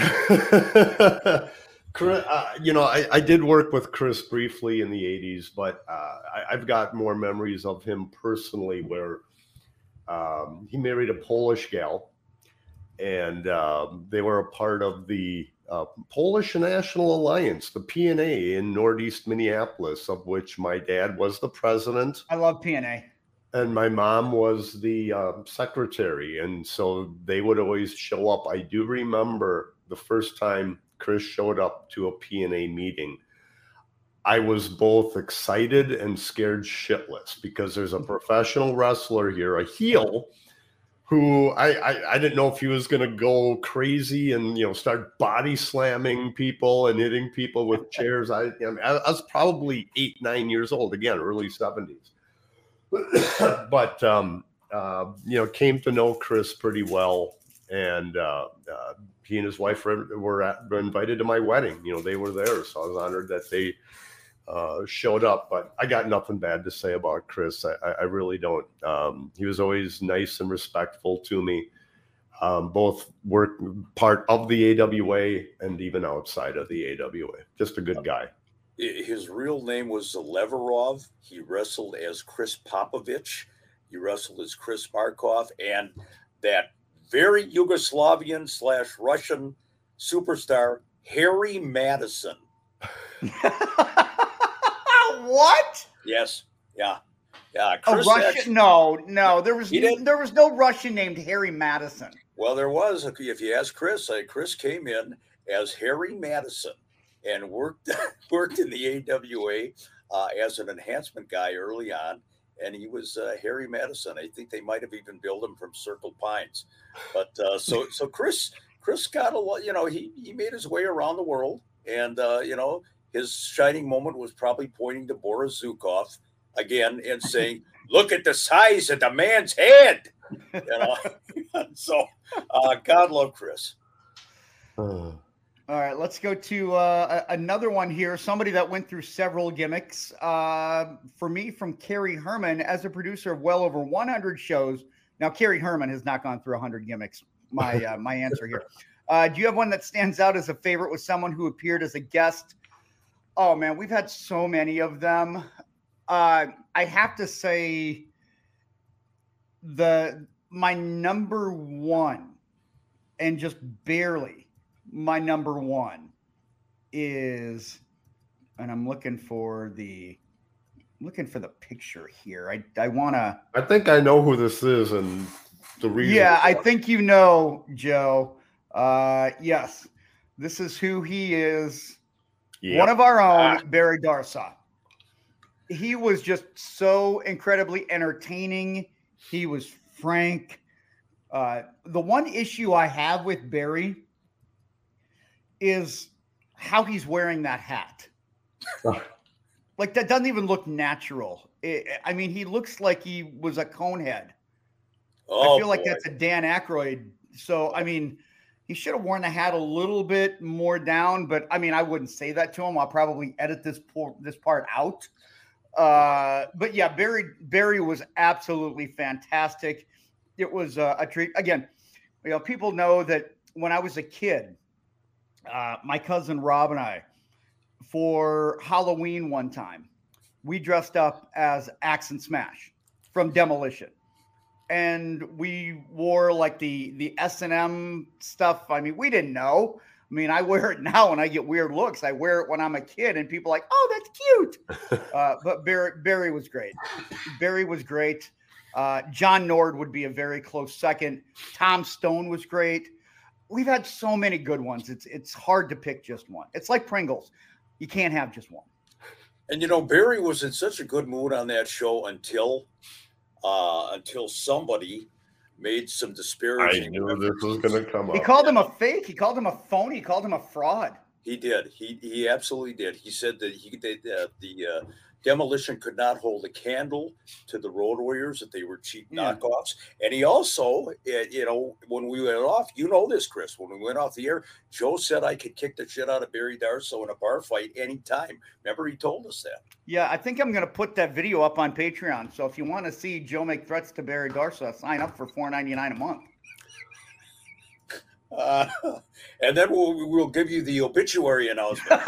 Speaker 6: Chris, uh, you know, I, I did work with Chris briefly in the eighties, but uh, I, I've got more memories of him personally where um, he married a Polish gal, and um, they were a part of the uh, Polish National Alliance, the P N A in Northeast Minneapolis, of which my dad was the president.
Speaker 5: I love P N A.
Speaker 6: And my mom was the uh, secretary. And so they would always show up. I do remember the first time Chris showed up to a P N A meeting. I was both excited and scared shitless because there's a professional wrestler here, a heel, who I, I, I didn't know if he was going to go crazy and, you know, start body slamming people and hitting people with chairs. I, I, mean, I was probably eight, nine years old, again, early seventies. But, um, uh, you know, came to know Chris pretty well. And uh, uh, he and his wife were, were, at, were invited to my wedding. You know, they were there. So I was honored that they uh, showed up. But I got nothing bad to say about Chris. I, I really don't. Um, he was always nice and respectful to me. Um, both work part of the A W A and even outside of the A W A. Just a good guy.
Speaker 3: His real name was Zelevarov. He wrestled as Chris Popovich. He wrestled as Chris Markoff. And that very Yugoslavian slash Russian superstar, Harry Madison.
Speaker 5: What?
Speaker 3: Yes. Yeah. Yeah.
Speaker 5: A
Speaker 3: Chris
Speaker 5: Russian?
Speaker 3: actually,
Speaker 5: no, no. There was
Speaker 3: He didn't?
Speaker 5: there was no Russian named Harry Madison.
Speaker 3: well, there was, if you ask Chris, uh, Chris came in as Harry Madison and worked worked in the A W A uh, as an enhancement guy early on. And he was uh, Harry Madison. I think they might have even billed him from Circle Pines. But uh, so so Chris Chris got a lot, you know, he, he made his way around the world. And, uh, you know, his shining moment was probably pointing to Boris Zukov again and saying, look at the size of the man's head. You know, so uh, God love Chris.
Speaker 6: Uh.
Speaker 5: All right, let's go to uh, another one here. Somebody that went through several gimmicks. Uh, for me, from Kerry Herman, as a producer of well over one hundred shows. Now, Kerry Herman has not gone through one hundred gimmicks. My uh, my answer here. Uh, do you have one that stands out as a favorite with someone who appeared as a guest? Oh man, we've had so many of them. Uh, I have to say, the my number one, and just barely. My number one is, and I'm looking for the, looking for the picture here. I I want to.
Speaker 6: I think I know who this is, and the reason.
Speaker 5: Yeah, I think you know, Joe. Uh, yes, this is who he is.
Speaker 6: Yep.
Speaker 5: One of our own,
Speaker 3: Ah.
Speaker 5: Barry Darsow. He was just so incredibly entertaining. He was frank. Uh, the one issue I have with Barry is how he's wearing that hat. Like, that doesn't even look natural. It, I mean, he looks like he was a conehead.
Speaker 3: Oh,
Speaker 5: I feel like
Speaker 3: boy.
Speaker 5: that's a Dan Aykroyd. So, I mean, he should have worn the hat a little bit more down, but I mean, I wouldn't say that to him. I'll probably edit this por- this part out. Uh, but yeah, Barry Barry was absolutely fantastic. It was uh, a treat. Again, you know, people know that when I was a kid, uh, my cousin Rob and I, for Halloween one time, we dressed up as Axe and Smash from Demolition. And we wore like the the S and M stuff. I mean, we didn't know. I mean, I wear it now and I get weird looks. I wear it when I'm a kid and people are like, oh, that's cute. uh, but Barry, Barry was great. Barry was great. Uh, John Nord would be a very close second. Tom Stone was great. We've had so many good ones. It's it's hard to pick just one. It's like Pringles. You can't have just one.
Speaker 3: And, you know, Barry was in such a good mood on that show until uh, until somebody made some
Speaker 6: I
Speaker 3: disparaging.
Speaker 6: knew this was going to come up.
Speaker 5: He called him a fake. He called him a phony. He called him a fraud.
Speaker 3: He did. He he absolutely did. He said that he they, uh, the uh, Demolition could not hold a candle to the Road Warriors, that they were cheap
Speaker 5: Yeah.
Speaker 3: knockoffs. And he also, uh, you know, when we went off, you know this, Chris, when we went off the air, Joe said I could kick the shit out of Barry Darsow in a bar fight anytime. Remember, he told us that.
Speaker 5: Yeah, I think I'm going to put that video up on Patreon. So if you want to see Joe make threats to Barry Darsow, sign up for four ninety-nine a month.
Speaker 3: Uh, and then we'll, we'll give you the obituary announcement.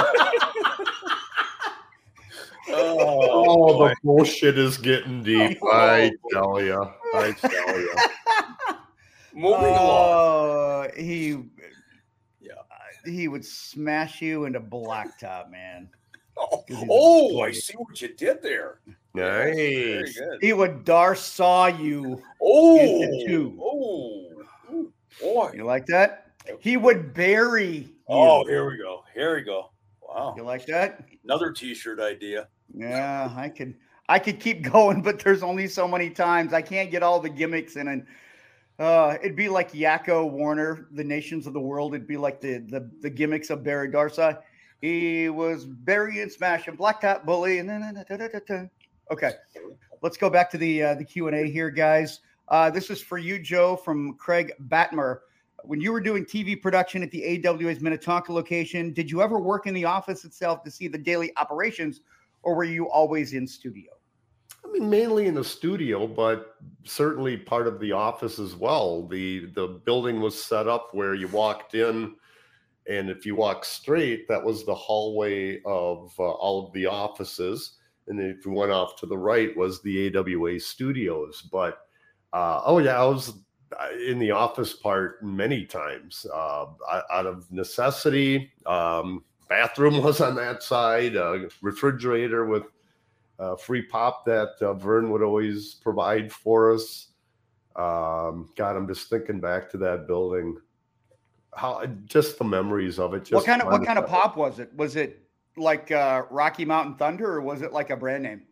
Speaker 6: Oh,
Speaker 3: oh,
Speaker 6: the bullshit is getting deep. I tell you. I tell you.
Speaker 3: moving along.
Speaker 5: Uh, he,
Speaker 3: Yeah.
Speaker 5: he would smash you into blacktop, man.
Speaker 3: Oh,
Speaker 5: he's a
Speaker 3: oh I
Speaker 5: bully.
Speaker 3: see what you did there. Very
Speaker 6: Nice.
Speaker 3: good.
Speaker 5: He would Darsaw you.
Speaker 3: Oh,
Speaker 5: into two.
Speaker 3: oh, ooh, boy.
Speaker 5: You like that? He would bury you.
Speaker 3: Oh, here we go. Here we go. Wow.
Speaker 5: You like that?
Speaker 3: Another T-shirt idea.
Speaker 5: Yeah, I could I could keep going, but there's only so many times. I can't get all the gimmicks in, and uh it'd be like Yakko Warner, the nations of the world. It'd be like the the, the gimmicks of Barry Darsow. He was Barry and Smash and Blacktop Bully, and then okay. Let's go back to the uh, the Q and A here, guys. Uh, this is for you, Joe, from Craig Batmer. When you were doing T V production at the A W A's Minnetonka location, did you ever work in the office itself to see the daily operations, or were you always in studio?
Speaker 6: I mean, mainly in the studio, but certainly part of the office as well. The the building was set up where you walked in, and if you walk straight, that was the hallway of uh, all of the offices. And then if you went off to the right was the A W A studios. But uh, oh yeah, I was in the office part many times uh, out of necessity. Um, bathroom was on that side, uh, refrigerator with uh, free pop that uh, Vern would always provide for us. Um, God, I'm just thinking back to that building. How just the memories of it. Just
Speaker 5: What kind of what kind of pop was it? Was it like uh, Rocky Mountain Thunder, or was it like a brand name?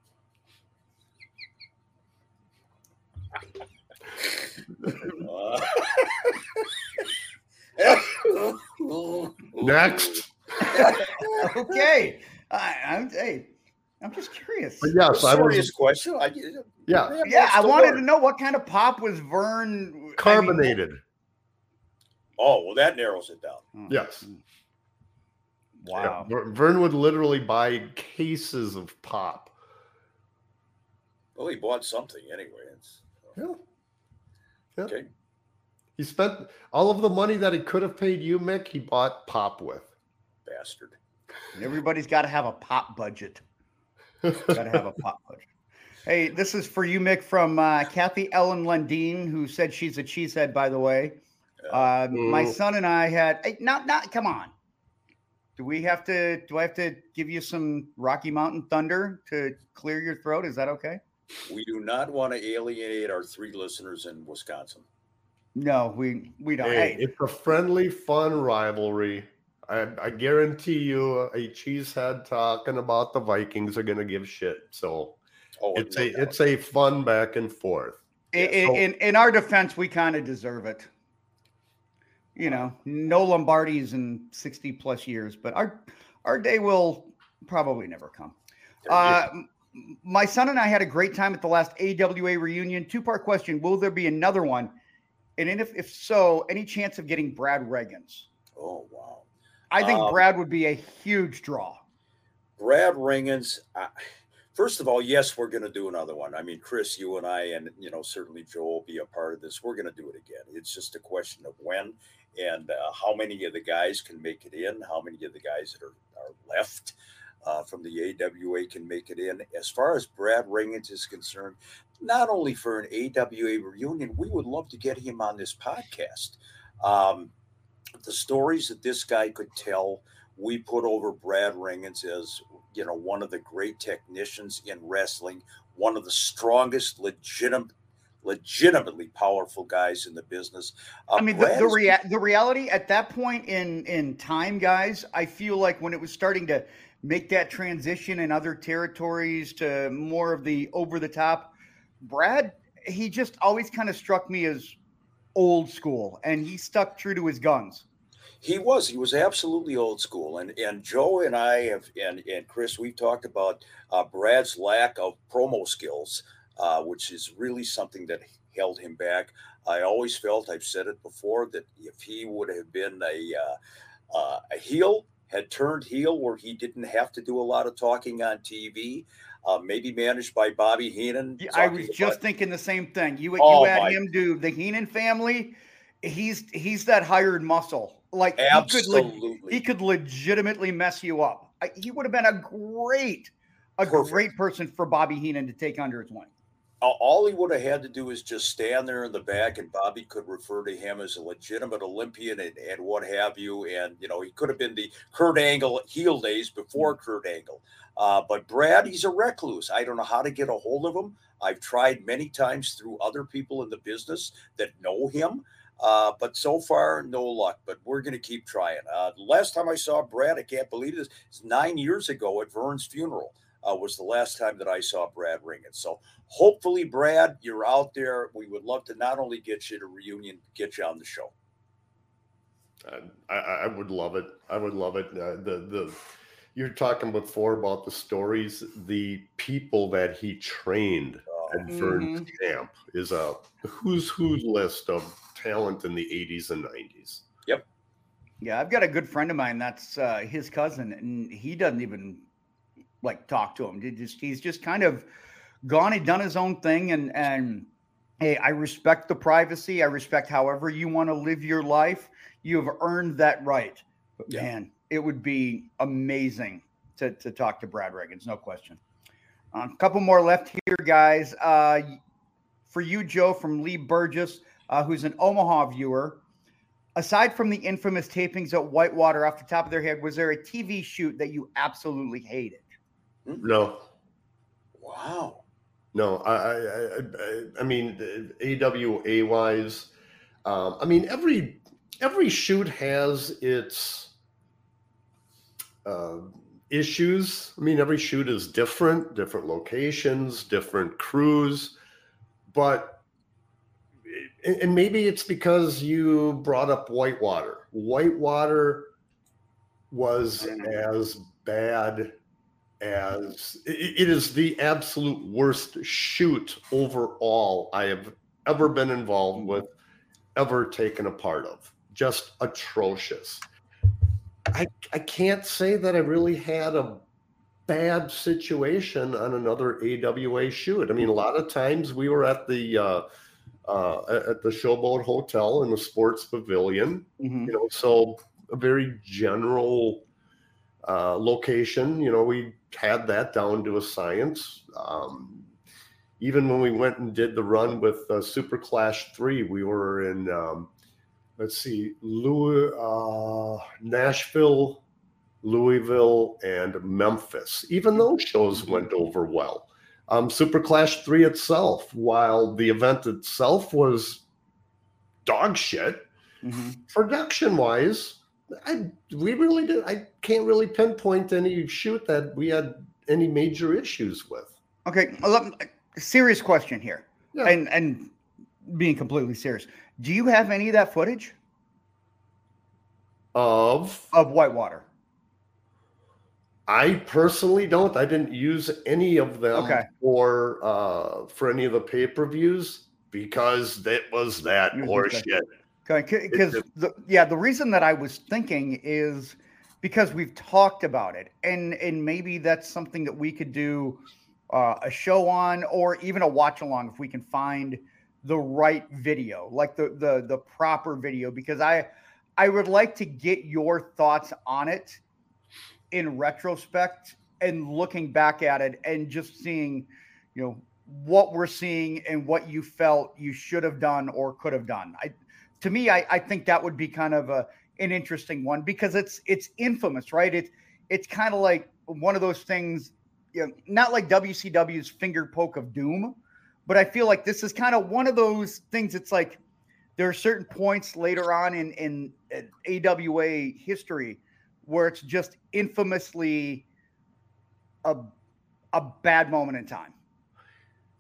Speaker 6: Next.
Speaker 5: Okay, I, I'm hey, I'm just curious.
Speaker 6: But yes, I
Speaker 3: Serious
Speaker 6: was.
Speaker 3: question. I,
Speaker 6: Yeah,
Speaker 5: Yeah, I
Speaker 3: What's the
Speaker 5: wanted
Speaker 3: word?
Speaker 5: to know what kind of pop was Vern. I mean,
Speaker 6: Carbonated.
Speaker 3: Oh, well, that narrows it down.
Speaker 5: oh,
Speaker 6: Yes.
Speaker 5: Wow.
Speaker 6: Yeah, Ver- Vern would literally buy cases of pop.
Speaker 3: Well, he bought something anyway. It's,
Speaker 6: Yeah. Yeah.
Speaker 3: okay.
Speaker 6: He spent all of the money that he could have paid you, Mick, he bought pop with.
Speaker 3: Bastard.
Speaker 5: Everybody's got to have a pop budget. Got to have a pop budget. Hey, this is for you, Mick, from uh, Kathy Ellen Lundeen, who said she's a cheesehead, by the way. Uh, my
Speaker 6: Mm.
Speaker 5: son and I had, hey, not, not, come on. Do we have to, do I have to give you some Rocky Mountain Thunder to clear your throat? Is that okay?
Speaker 3: We do not want to alienate our three listeners in Wisconsin.
Speaker 5: No, we, we don't.
Speaker 6: Hey,
Speaker 5: Hey,
Speaker 6: it's a friendly, fun rivalry. I, I guarantee you, a cheesehead talking about the Vikings are going to give shit. So
Speaker 3: Oh,
Speaker 6: it's
Speaker 3: no
Speaker 6: a
Speaker 3: doubt.
Speaker 6: it's a fun back and forth.
Speaker 5: in,
Speaker 6: so-
Speaker 5: in, in our defense, we kind of deserve it. You know, no Lombardis in sixty plus years, but our, our day will probably never come. Uh, m- my son and I had a great time at the last A W A reunion. Two-part question. Will there be another one? And if, if so, any chance of getting Brad Reagans?
Speaker 3: Oh, wow.
Speaker 5: I think
Speaker 3: Um,
Speaker 5: Brad would be a huge draw.
Speaker 3: Brad Ringens. Uh, first of all, yes, we're going to do another one. I mean, Chris, you and I, and you know, certainly Joe will be a part of this. We're going to do it again. It's just a question of when and uh, how many of the guys can make it in. How many of the guys that are, are left uh, from the A W A can make it in. As far as Brad Ringens is concerned, not only for an A W A reunion, we would love to get him on this podcast. Um, the stories that this guy could tell, we put over Brad Ringens as, you know, one of the great technicians in wrestling, one of the strongest, legitimate, legitimately powerful guys in the business. Uh,
Speaker 5: I mean, the,
Speaker 3: Brad
Speaker 5: the,
Speaker 3: is-
Speaker 5: rea- the reality at that point in, in time, guys, I feel like when it was starting to make that transition in other territories to more of the over the top, Brad, he just always kind of struck me as old school, and he stuck true to his guns.
Speaker 3: He was. He was absolutely old school. And and Joe and I have and and Chris, we've talked about uh, Brad's lack of promo skills, uh, which is really something that held him back. I always felt, I've said it before, that if he would have been a uh, uh, a heel, had turned heel where he didn't have to do a lot of talking on T V, uh, maybe managed by Bobby Heenan.
Speaker 5: Yeah, I was
Speaker 3: talking
Speaker 5: just
Speaker 3: about-
Speaker 5: thinking the same thing. You
Speaker 3: Oh,
Speaker 5: you had
Speaker 3: my-
Speaker 5: him do the Heenan family. He's he's that hired muscle. Like he could le-
Speaker 3: Absolutely.
Speaker 5: he could legitimately mess you up. I, he would have been a great a
Speaker 3: Perfect.
Speaker 5: great person for Bobby Heenan to take under his wing.
Speaker 3: Uh, all he would have had to do is just stand there in the back, and Bobby could refer to him as a legitimate Olympian and, and what have you. And, you know, he could have been the Kurt Angle heel days before Kurt Angle. Uh, but Brad, he's a recluse. I don't know how to get a hold of him. I've tried many times through other people in the business that know him. Uh, but so far, no luck. But we're going to keep trying. Uh, the last time I saw Brad, I can't believe this, it's nine years ago at Vern's funeral. Uh, was the last time that I saw Brad Ringen. So hopefully, Brad, you're out there. We would love to not only get you to reunion, get you on the show.
Speaker 6: I, I would love it. I would love it. Uh, the the you're talking before about the stories. The people that he trained at Vern's camp is a who's who's list of talent in the eighties and nineties.
Speaker 3: Yep.
Speaker 5: Yeah, I've got a good friend of mine that's uh, his cousin, and he doesn't even like talk to him. He just he's just kind of gone and done his own thing. And and hey, I respect the privacy. I respect however you want to live your life. You have earned that right. But
Speaker 3: Yeah.
Speaker 5: man, it would be amazing to to talk to Brad Riggins, no question. A um, couple more left here, guys. Uh, for you, Joe, from Lee Burgess, uh, who's an Omaha viewer. Aside from the infamous tapings at Whitewater, off the top of their head, was there a T V shoot that you absolutely hated?
Speaker 6: No,
Speaker 3: Wow.
Speaker 6: no. I I I, I- I mean, A W A wise, um, I mean every every shoot has its uh, issues. I mean, every shoot is different, different locations, different crews, but and and maybe it's because you brought up Whitewater. Whitewater was as bad as it, it is the absolute worst shoot overall I have ever been involved with, ever taken a part of. Just atrocious. I I can't say that I really had a bad situation on another A W A shoot. I mean, a lot of times we were at the uh, uh, at the Showboat Hotel in the Sports Pavilion,
Speaker 5: Mm-hmm.
Speaker 6: you know, so a very general uh, location. You know, we had that down to a science. Um, even when we went and did the run with uh, Super Clash three, we were in, um, let's see, Louis, uh, Nashville, Louisville, and Memphis. Even those shows went over well. Um, Super Clash three itself, while the event itself was dog shit,
Speaker 5: Mm-hmm.
Speaker 6: production wise, I we really did. I can't really pinpoint any shoot that we had any major issues with.
Speaker 5: Okay, a lot- serious question here,
Speaker 6: Yeah.
Speaker 5: and and being completely serious. Do you have any of that footage
Speaker 6: Of
Speaker 5: of Whitewater?
Speaker 6: I personally don't. I didn't use any of them
Speaker 5: Okay.
Speaker 6: for uh for any of the pay per views because that was that
Speaker 5: You was
Speaker 6: horse
Speaker 5: okay.
Speaker 6: shit.
Speaker 5: Okay, because the yeah, the reason that I was thinking is because we've talked about it, and and maybe that's something that we could do uh, a show on, or even a watch along if we can find the right video, like the the the proper video, because I I would like to get your thoughts on it in retrospect and looking back at it and just seeing, you know, what we're seeing and what you felt you should have done or could have done. I to me, I, I think that would be kind of a an interesting one because it's it's infamous, right? It's it's kind of like one of those things, you know, not like W C W's finger poke of doom, but I feel like this is kind of one of those things. It's like there are certain points later on in in, in A W A history where it's just infamously a a bad moment in time.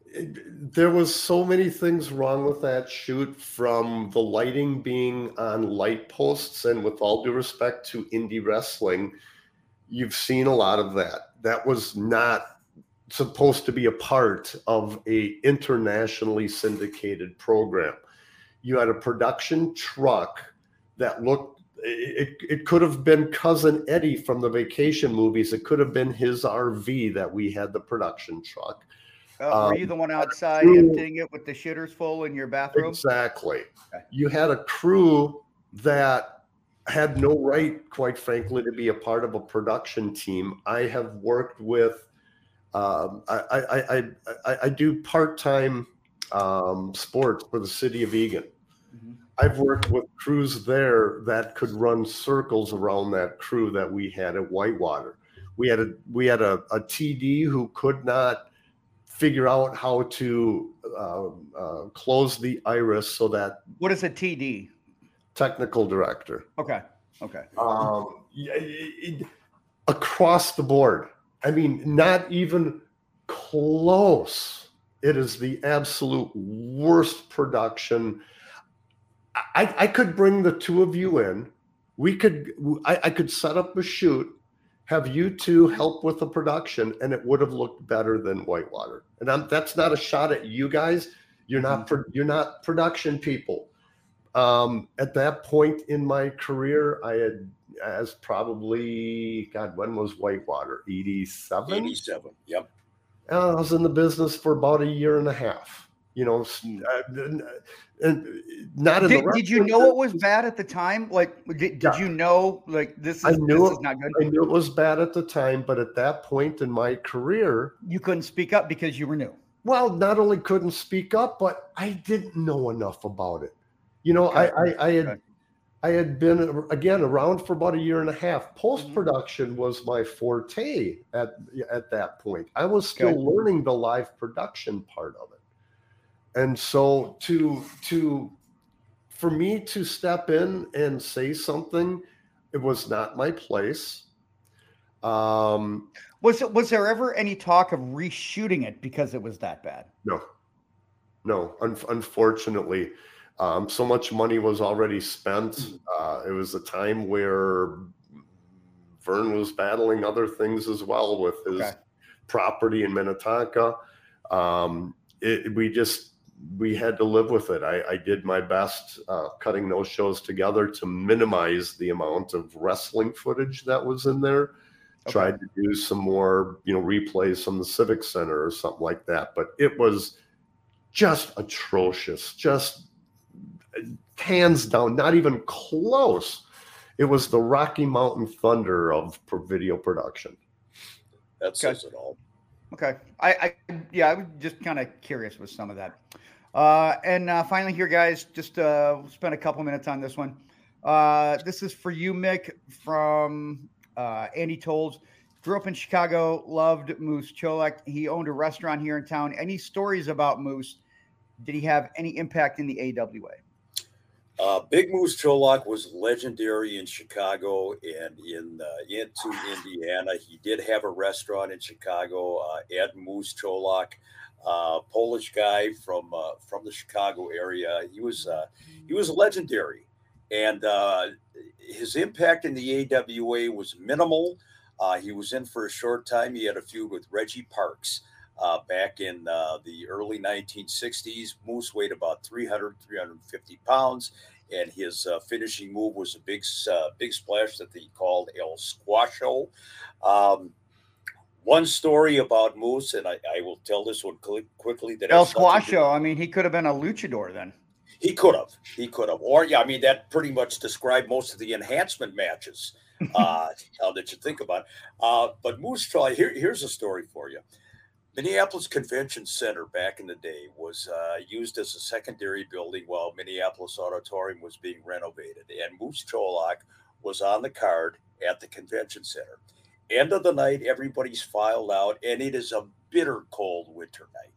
Speaker 6: it, there was so many things wrong with that shoot, from the lighting being on light posts, and with all due respect to indie wrestling, you've seen a lot of that. That was not supposed to be a part of a internationally syndicated program. You had a production truck that looked, it, it could have been Cousin Eddie from the Vacation movies. It could have been his R V that we had the production truck.
Speaker 5: Uh, were
Speaker 6: Um,
Speaker 5: you the one outside
Speaker 6: crew,
Speaker 5: emptying it with the shitters full in your bathroom?
Speaker 6: Exactly.
Speaker 5: Okay.
Speaker 6: You had a crew that had no right, quite frankly, to be a part of a production team. I have worked with, um, I, I, I, I, I do part-time um, sports for the city of Eagan. Mm-hmm. I've worked with crews there that could run circles around that crew that we had at Whitewater. We had a we had a, a T D who could not figure out how to uh, uh, close the iris so that.
Speaker 5: What is a T D?
Speaker 6: Technical director.
Speaker 5: Okay. Okay.
Speaker 6: Um, it, it, across the board. I mean, not even close. It is the absolute worst production. I, I could bring the two of you in. We could. I, I could set up a shoot, have you two help with the production, and it would have looked better than Whitewater. And I'm, that's not a shot at you guys. You're not. Pro, you're not production people. Um, at that point in my career, I had, as probably, God, when was Whitewater? eighty-seven?
Speaker 3: eighty-seven, yep.
Speaker 6: Uh, I was in the business for about a year and a half. You know, uh, and not in
Speaker 5: did,
Speaker 6: the
Speaker 5: did you know it was bad at the time? Like, did, did yeah. you know, like, this is,
Speaker 6: I knew
Speaker 5: this
Speaker 6: it,
Speaker 5: is not good?
Speaker 6: I knew it was bad at the time, but at that point in my career,
Speaker 5: you couldn't speak up because you were new.
Speaker 6: Well, not only couldn't speak up, but I didn't know enough about it. You know, okay. I, I, I had okay. I had been, again, around for about a year and a half. Post-production mm-hmm. was my forte at, at that point. I was still okay. learning the live production part of it. And so to, to, for me to step in and say something, it was not my place. Um,
Speaker 5: was it, was there ever any talk of reshooting it because it was that bad?
Speaker 6: No, no, un- unfortunately. Um, so much money was already spent. Uh, it was a time where Vern was battling other things as well with his okay. property in Minnetonka. Um, it, we just, we had to live with it. I, I did my best uh, cutting those shows together to minimize the amount of wrestling footage that was in there. Okay. Tried to do some more, you know, replays from the Civic Center or something like that. But it was just atrocious, just hands down, not even close. It was the Rocky Mountain Thunder of video production.
Speaker 3: That says it all.
Speaker 5: Okay. I, I yeah, I was just kind of curious with some of that. Uh, and uh, finally here, guys, just uh, we'll spend a couple minutes on this one. Uh, this is for you, Mick, from uh, Andy Tolles. Grew up in Chicago, loved Moose Cholak. He owned a restaurant here in town. Any stories about Moose? Did he have any impact in the A W A?
Speaker 3: Uh, Big Moose Cholak was legendary in Chicago and in uh, into Indiana. He did have a restaurant in Chicago, uh, Ed Moose Cholak, uh, Polish guy from uh, from the Chicago area. He was uh, he was legendary, and uh, his impact in the A W A was minimal. Uh, he was in for a short time. He had a feud with Reggie Parks uh, back in uh, the early nineteen sixties. Moose weighed about three hundred, three hundred fifty pounds, and his uh, finishing move was a big, uh, big splash that he called El Squasho. Um, one story about Moose, and I, I will tell this one cl- quickly. That
Speaker 5: El Squasho. I mean, he could have been a luchador then.
Speaker 3: He could have. He could have. Or, yeah, I mean, that pretty much described most of the enhancement matches uh, uh, that you think about. Uh, but Moose Cholak, here, here's a story for you. Minneapolis Convention Center back in the day was uh, used as a secondary building while Minneapolis Auditorium was being renovated. And Moose Cholak was on the card at the convention center. End of the night, everybody's filed out, and it is a bitter cold winter night.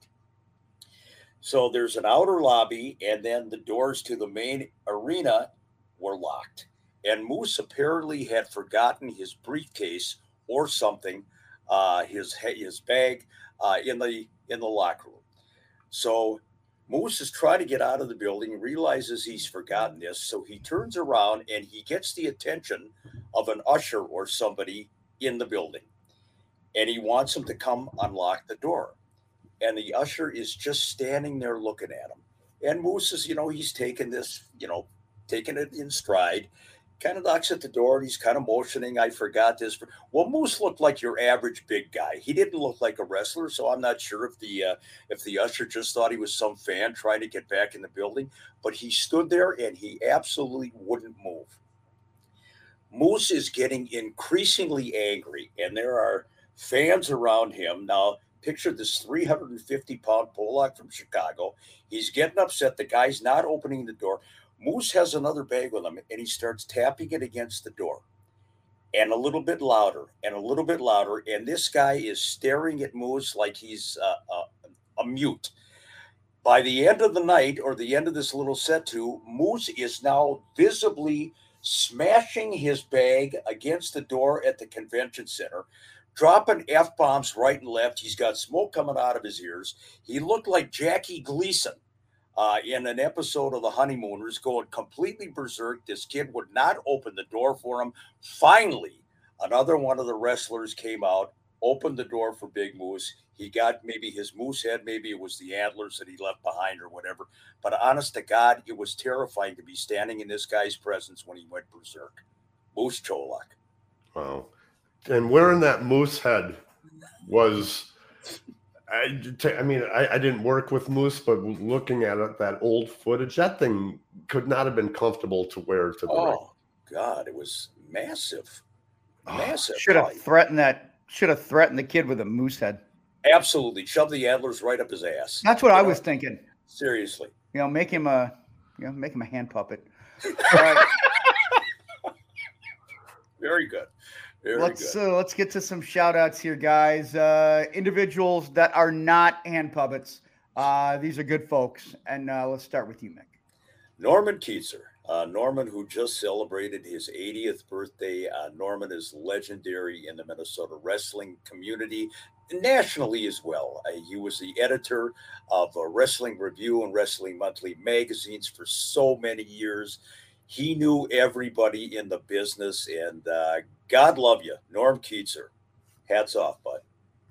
Speaker 3: So there's an outer lobby, and then the doors to the main arena were locked. And Moose apparently had forgotten his briefcase or something, uh, his his bag uh, in the in the locker room. So Moose is trying to get out of the building, realizes he's forgotten this. So he turns around and he gets the attention of an usher or somebody in the building. And he wants him to come unlock the door. And the usher is just standing there looking at him. And Moose is, you know, he's taking this, you know, taking it in stride, kind of knocks at the door and he's kind of motioning, I forgot this. Well, Moose looked like your average big guy. He didn't look like a wrestler, so I'm not sure if the uh, if the usher just thought he was some fan trying to get back in the building, but he stood there and he absolutely wouldn't move. Moose is getting increasingly angry, and there are fans around him. Now, picture this three hundred fifty pound Pollock from Chicago. He's getting upset. The guy's not opening the door. Moose has another bag with him, and he starts tapping it against the door. And a little bit louder, and a little bit louder. And this guy is staring at Moose like he's uh, a, a mute. By the end of the night, or the end of this little set too, Moose is now visibly smashing his bag against the door at the convention center, dropping F-bombs right and left. He's got smoke coming out of his ears. He looked like Jackie Gleason uh, in an episode of The Honeymooners, going completely berserk. This kid would not open the door for him. Finally, another one of the wrestlers came out, opened the door for Big Moose. He got maybe his moose head, maybe it was the antlers that he left behind or whatever. But honest to God, it was terrifying to be standing in this guy's presence when he went berserk. Moose Cholak.
Speaker 6: Wow. And wearing that moose head was, I, I mean, I, I didn't work with Moose, but looking at it, that old footage, that thing could not have been comfortable to wear to the
Speaker 3: Oh,
Speaker 6: ring.
Speaker 3: God, it was massive. Massive.
Speaker 5: Should have
Speaker 3: fight.
Speaker 5: threatened that. Should have threatened the kid with a moose head.
Speaker 3: Absolutely. Shove the antlers right up his ass.
Speaker 5: That's what
Speaker 3: You
Speaker 5: I
Speaker 3: know?
Speaker 5: was thinking.
Speaker 3: Seriously.
Speaker 5: You know, make him a, you know, make him a hand puppet. All right,
Speaker 3: Very good. Very
Speaker 5: let's
Speaker 3: good.
Speaker 5: uh, let's get to some shout outs here, guys. Uh, individuals that are not hand puppets. Uh, these are good folks, and uh, let's start with you, Mick.
Speaker 3: Norman Kietzer. Uh, Norman, who just celebrated his eightieth birthday. Uh, Norman is legendary in the Minnesota wrestling community, nationally as well. Uh, he was the editor of uh, Wrestling Review and Wrestling Monthly magazines for so many years. He knew everybody in the business, and uh, God love you, Norm Kietzer. Hats off, bud.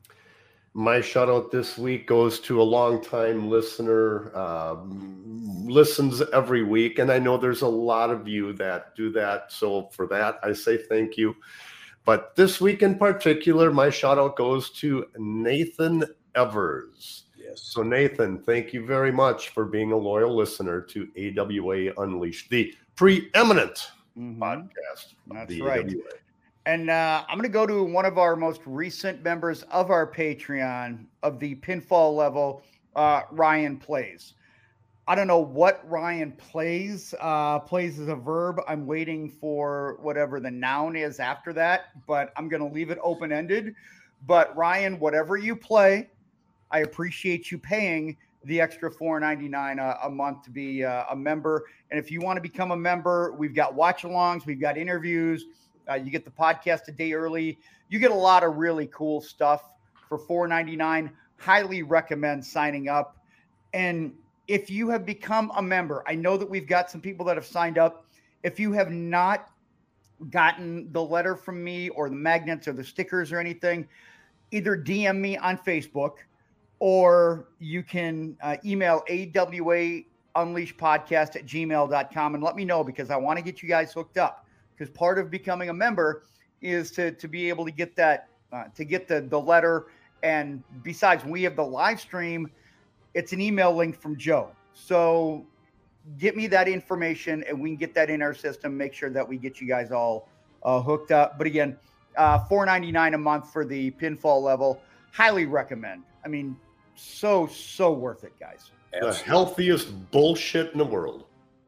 Speaker 6: My shout out this week goes to a longtime listener, um, listens every week. And I know there's a lot of you that do that. So for that, I say thank you. But this week in particular, my shout out goes to Nathan Evers.
Speaker 3: Yes.
Speaker 6: So Nathan, thank you very much for being a loyal listener to A W A Unleashed, the preeminent
Speaker 5: Mm-hmm.
Speaker 6: podcast.
Speaker 5: That's
Speaker 6: the
Speaker 5: right.
Speaker 6: A W A.
Speaker 5: And uh, I'm going to go to one of our most recent members of our Patreon of the pinfall level, uh, Ryan Plays. I don't know what Ryan plays. Uh, plays is a verb. I'm waiting for whatever the noun is after that, but I'm going to leave it open-ended. But Ryan, whatever you play, I appreciate you paying the extra four ninety-nine a, a month to be uh, a member. And if you want to become a member, we've got watch-alongs, we've got interviews. Uh, you get the podcast a day early. You get a lot of really cool stuff for four ninety-nine. Highly recommend signing up. And if you have become a member, I know that we've got some people that have signed up. If you have not gotten the letter from me or the magnets or the stickers or anything, either D M me on Facebook or you can uh, email A W A Unleashed Podcast at gmail dot com and let me know, because I want to get you guys hooked up. Because part of becoming a member is to, to be able to get that, uh, to get the, the letter. And besides, when we have the live stream, it's an email link from Joe. So get me that information and we can get that in our system, make sure that we get you guys all uh, hooked up. But again, uh, four ninety-nine a month for the pinfall level. Highly recommend. I mean, so, so worth it, guys.
Speaker 6: The healthiest bullshit in the world.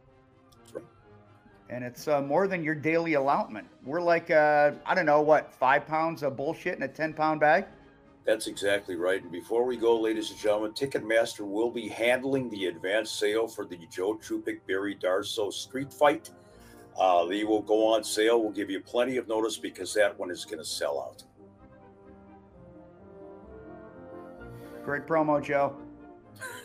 Speaker 5: And it's uh, more than your daily allotment. We're like, uh, I don't know, what, five pounds of bullshit in a ten pound bag?
Speaker 3: That's exactly right. And before we go, ladies and gentlemen, Ticketmaster will be handling the advance sale for the Joe Trupik Barry Darsow street fight. Uh, they will go on sale. We'll give you plenty of notice because that one is going to sell out.
Speaker 5: Great promo, Joe.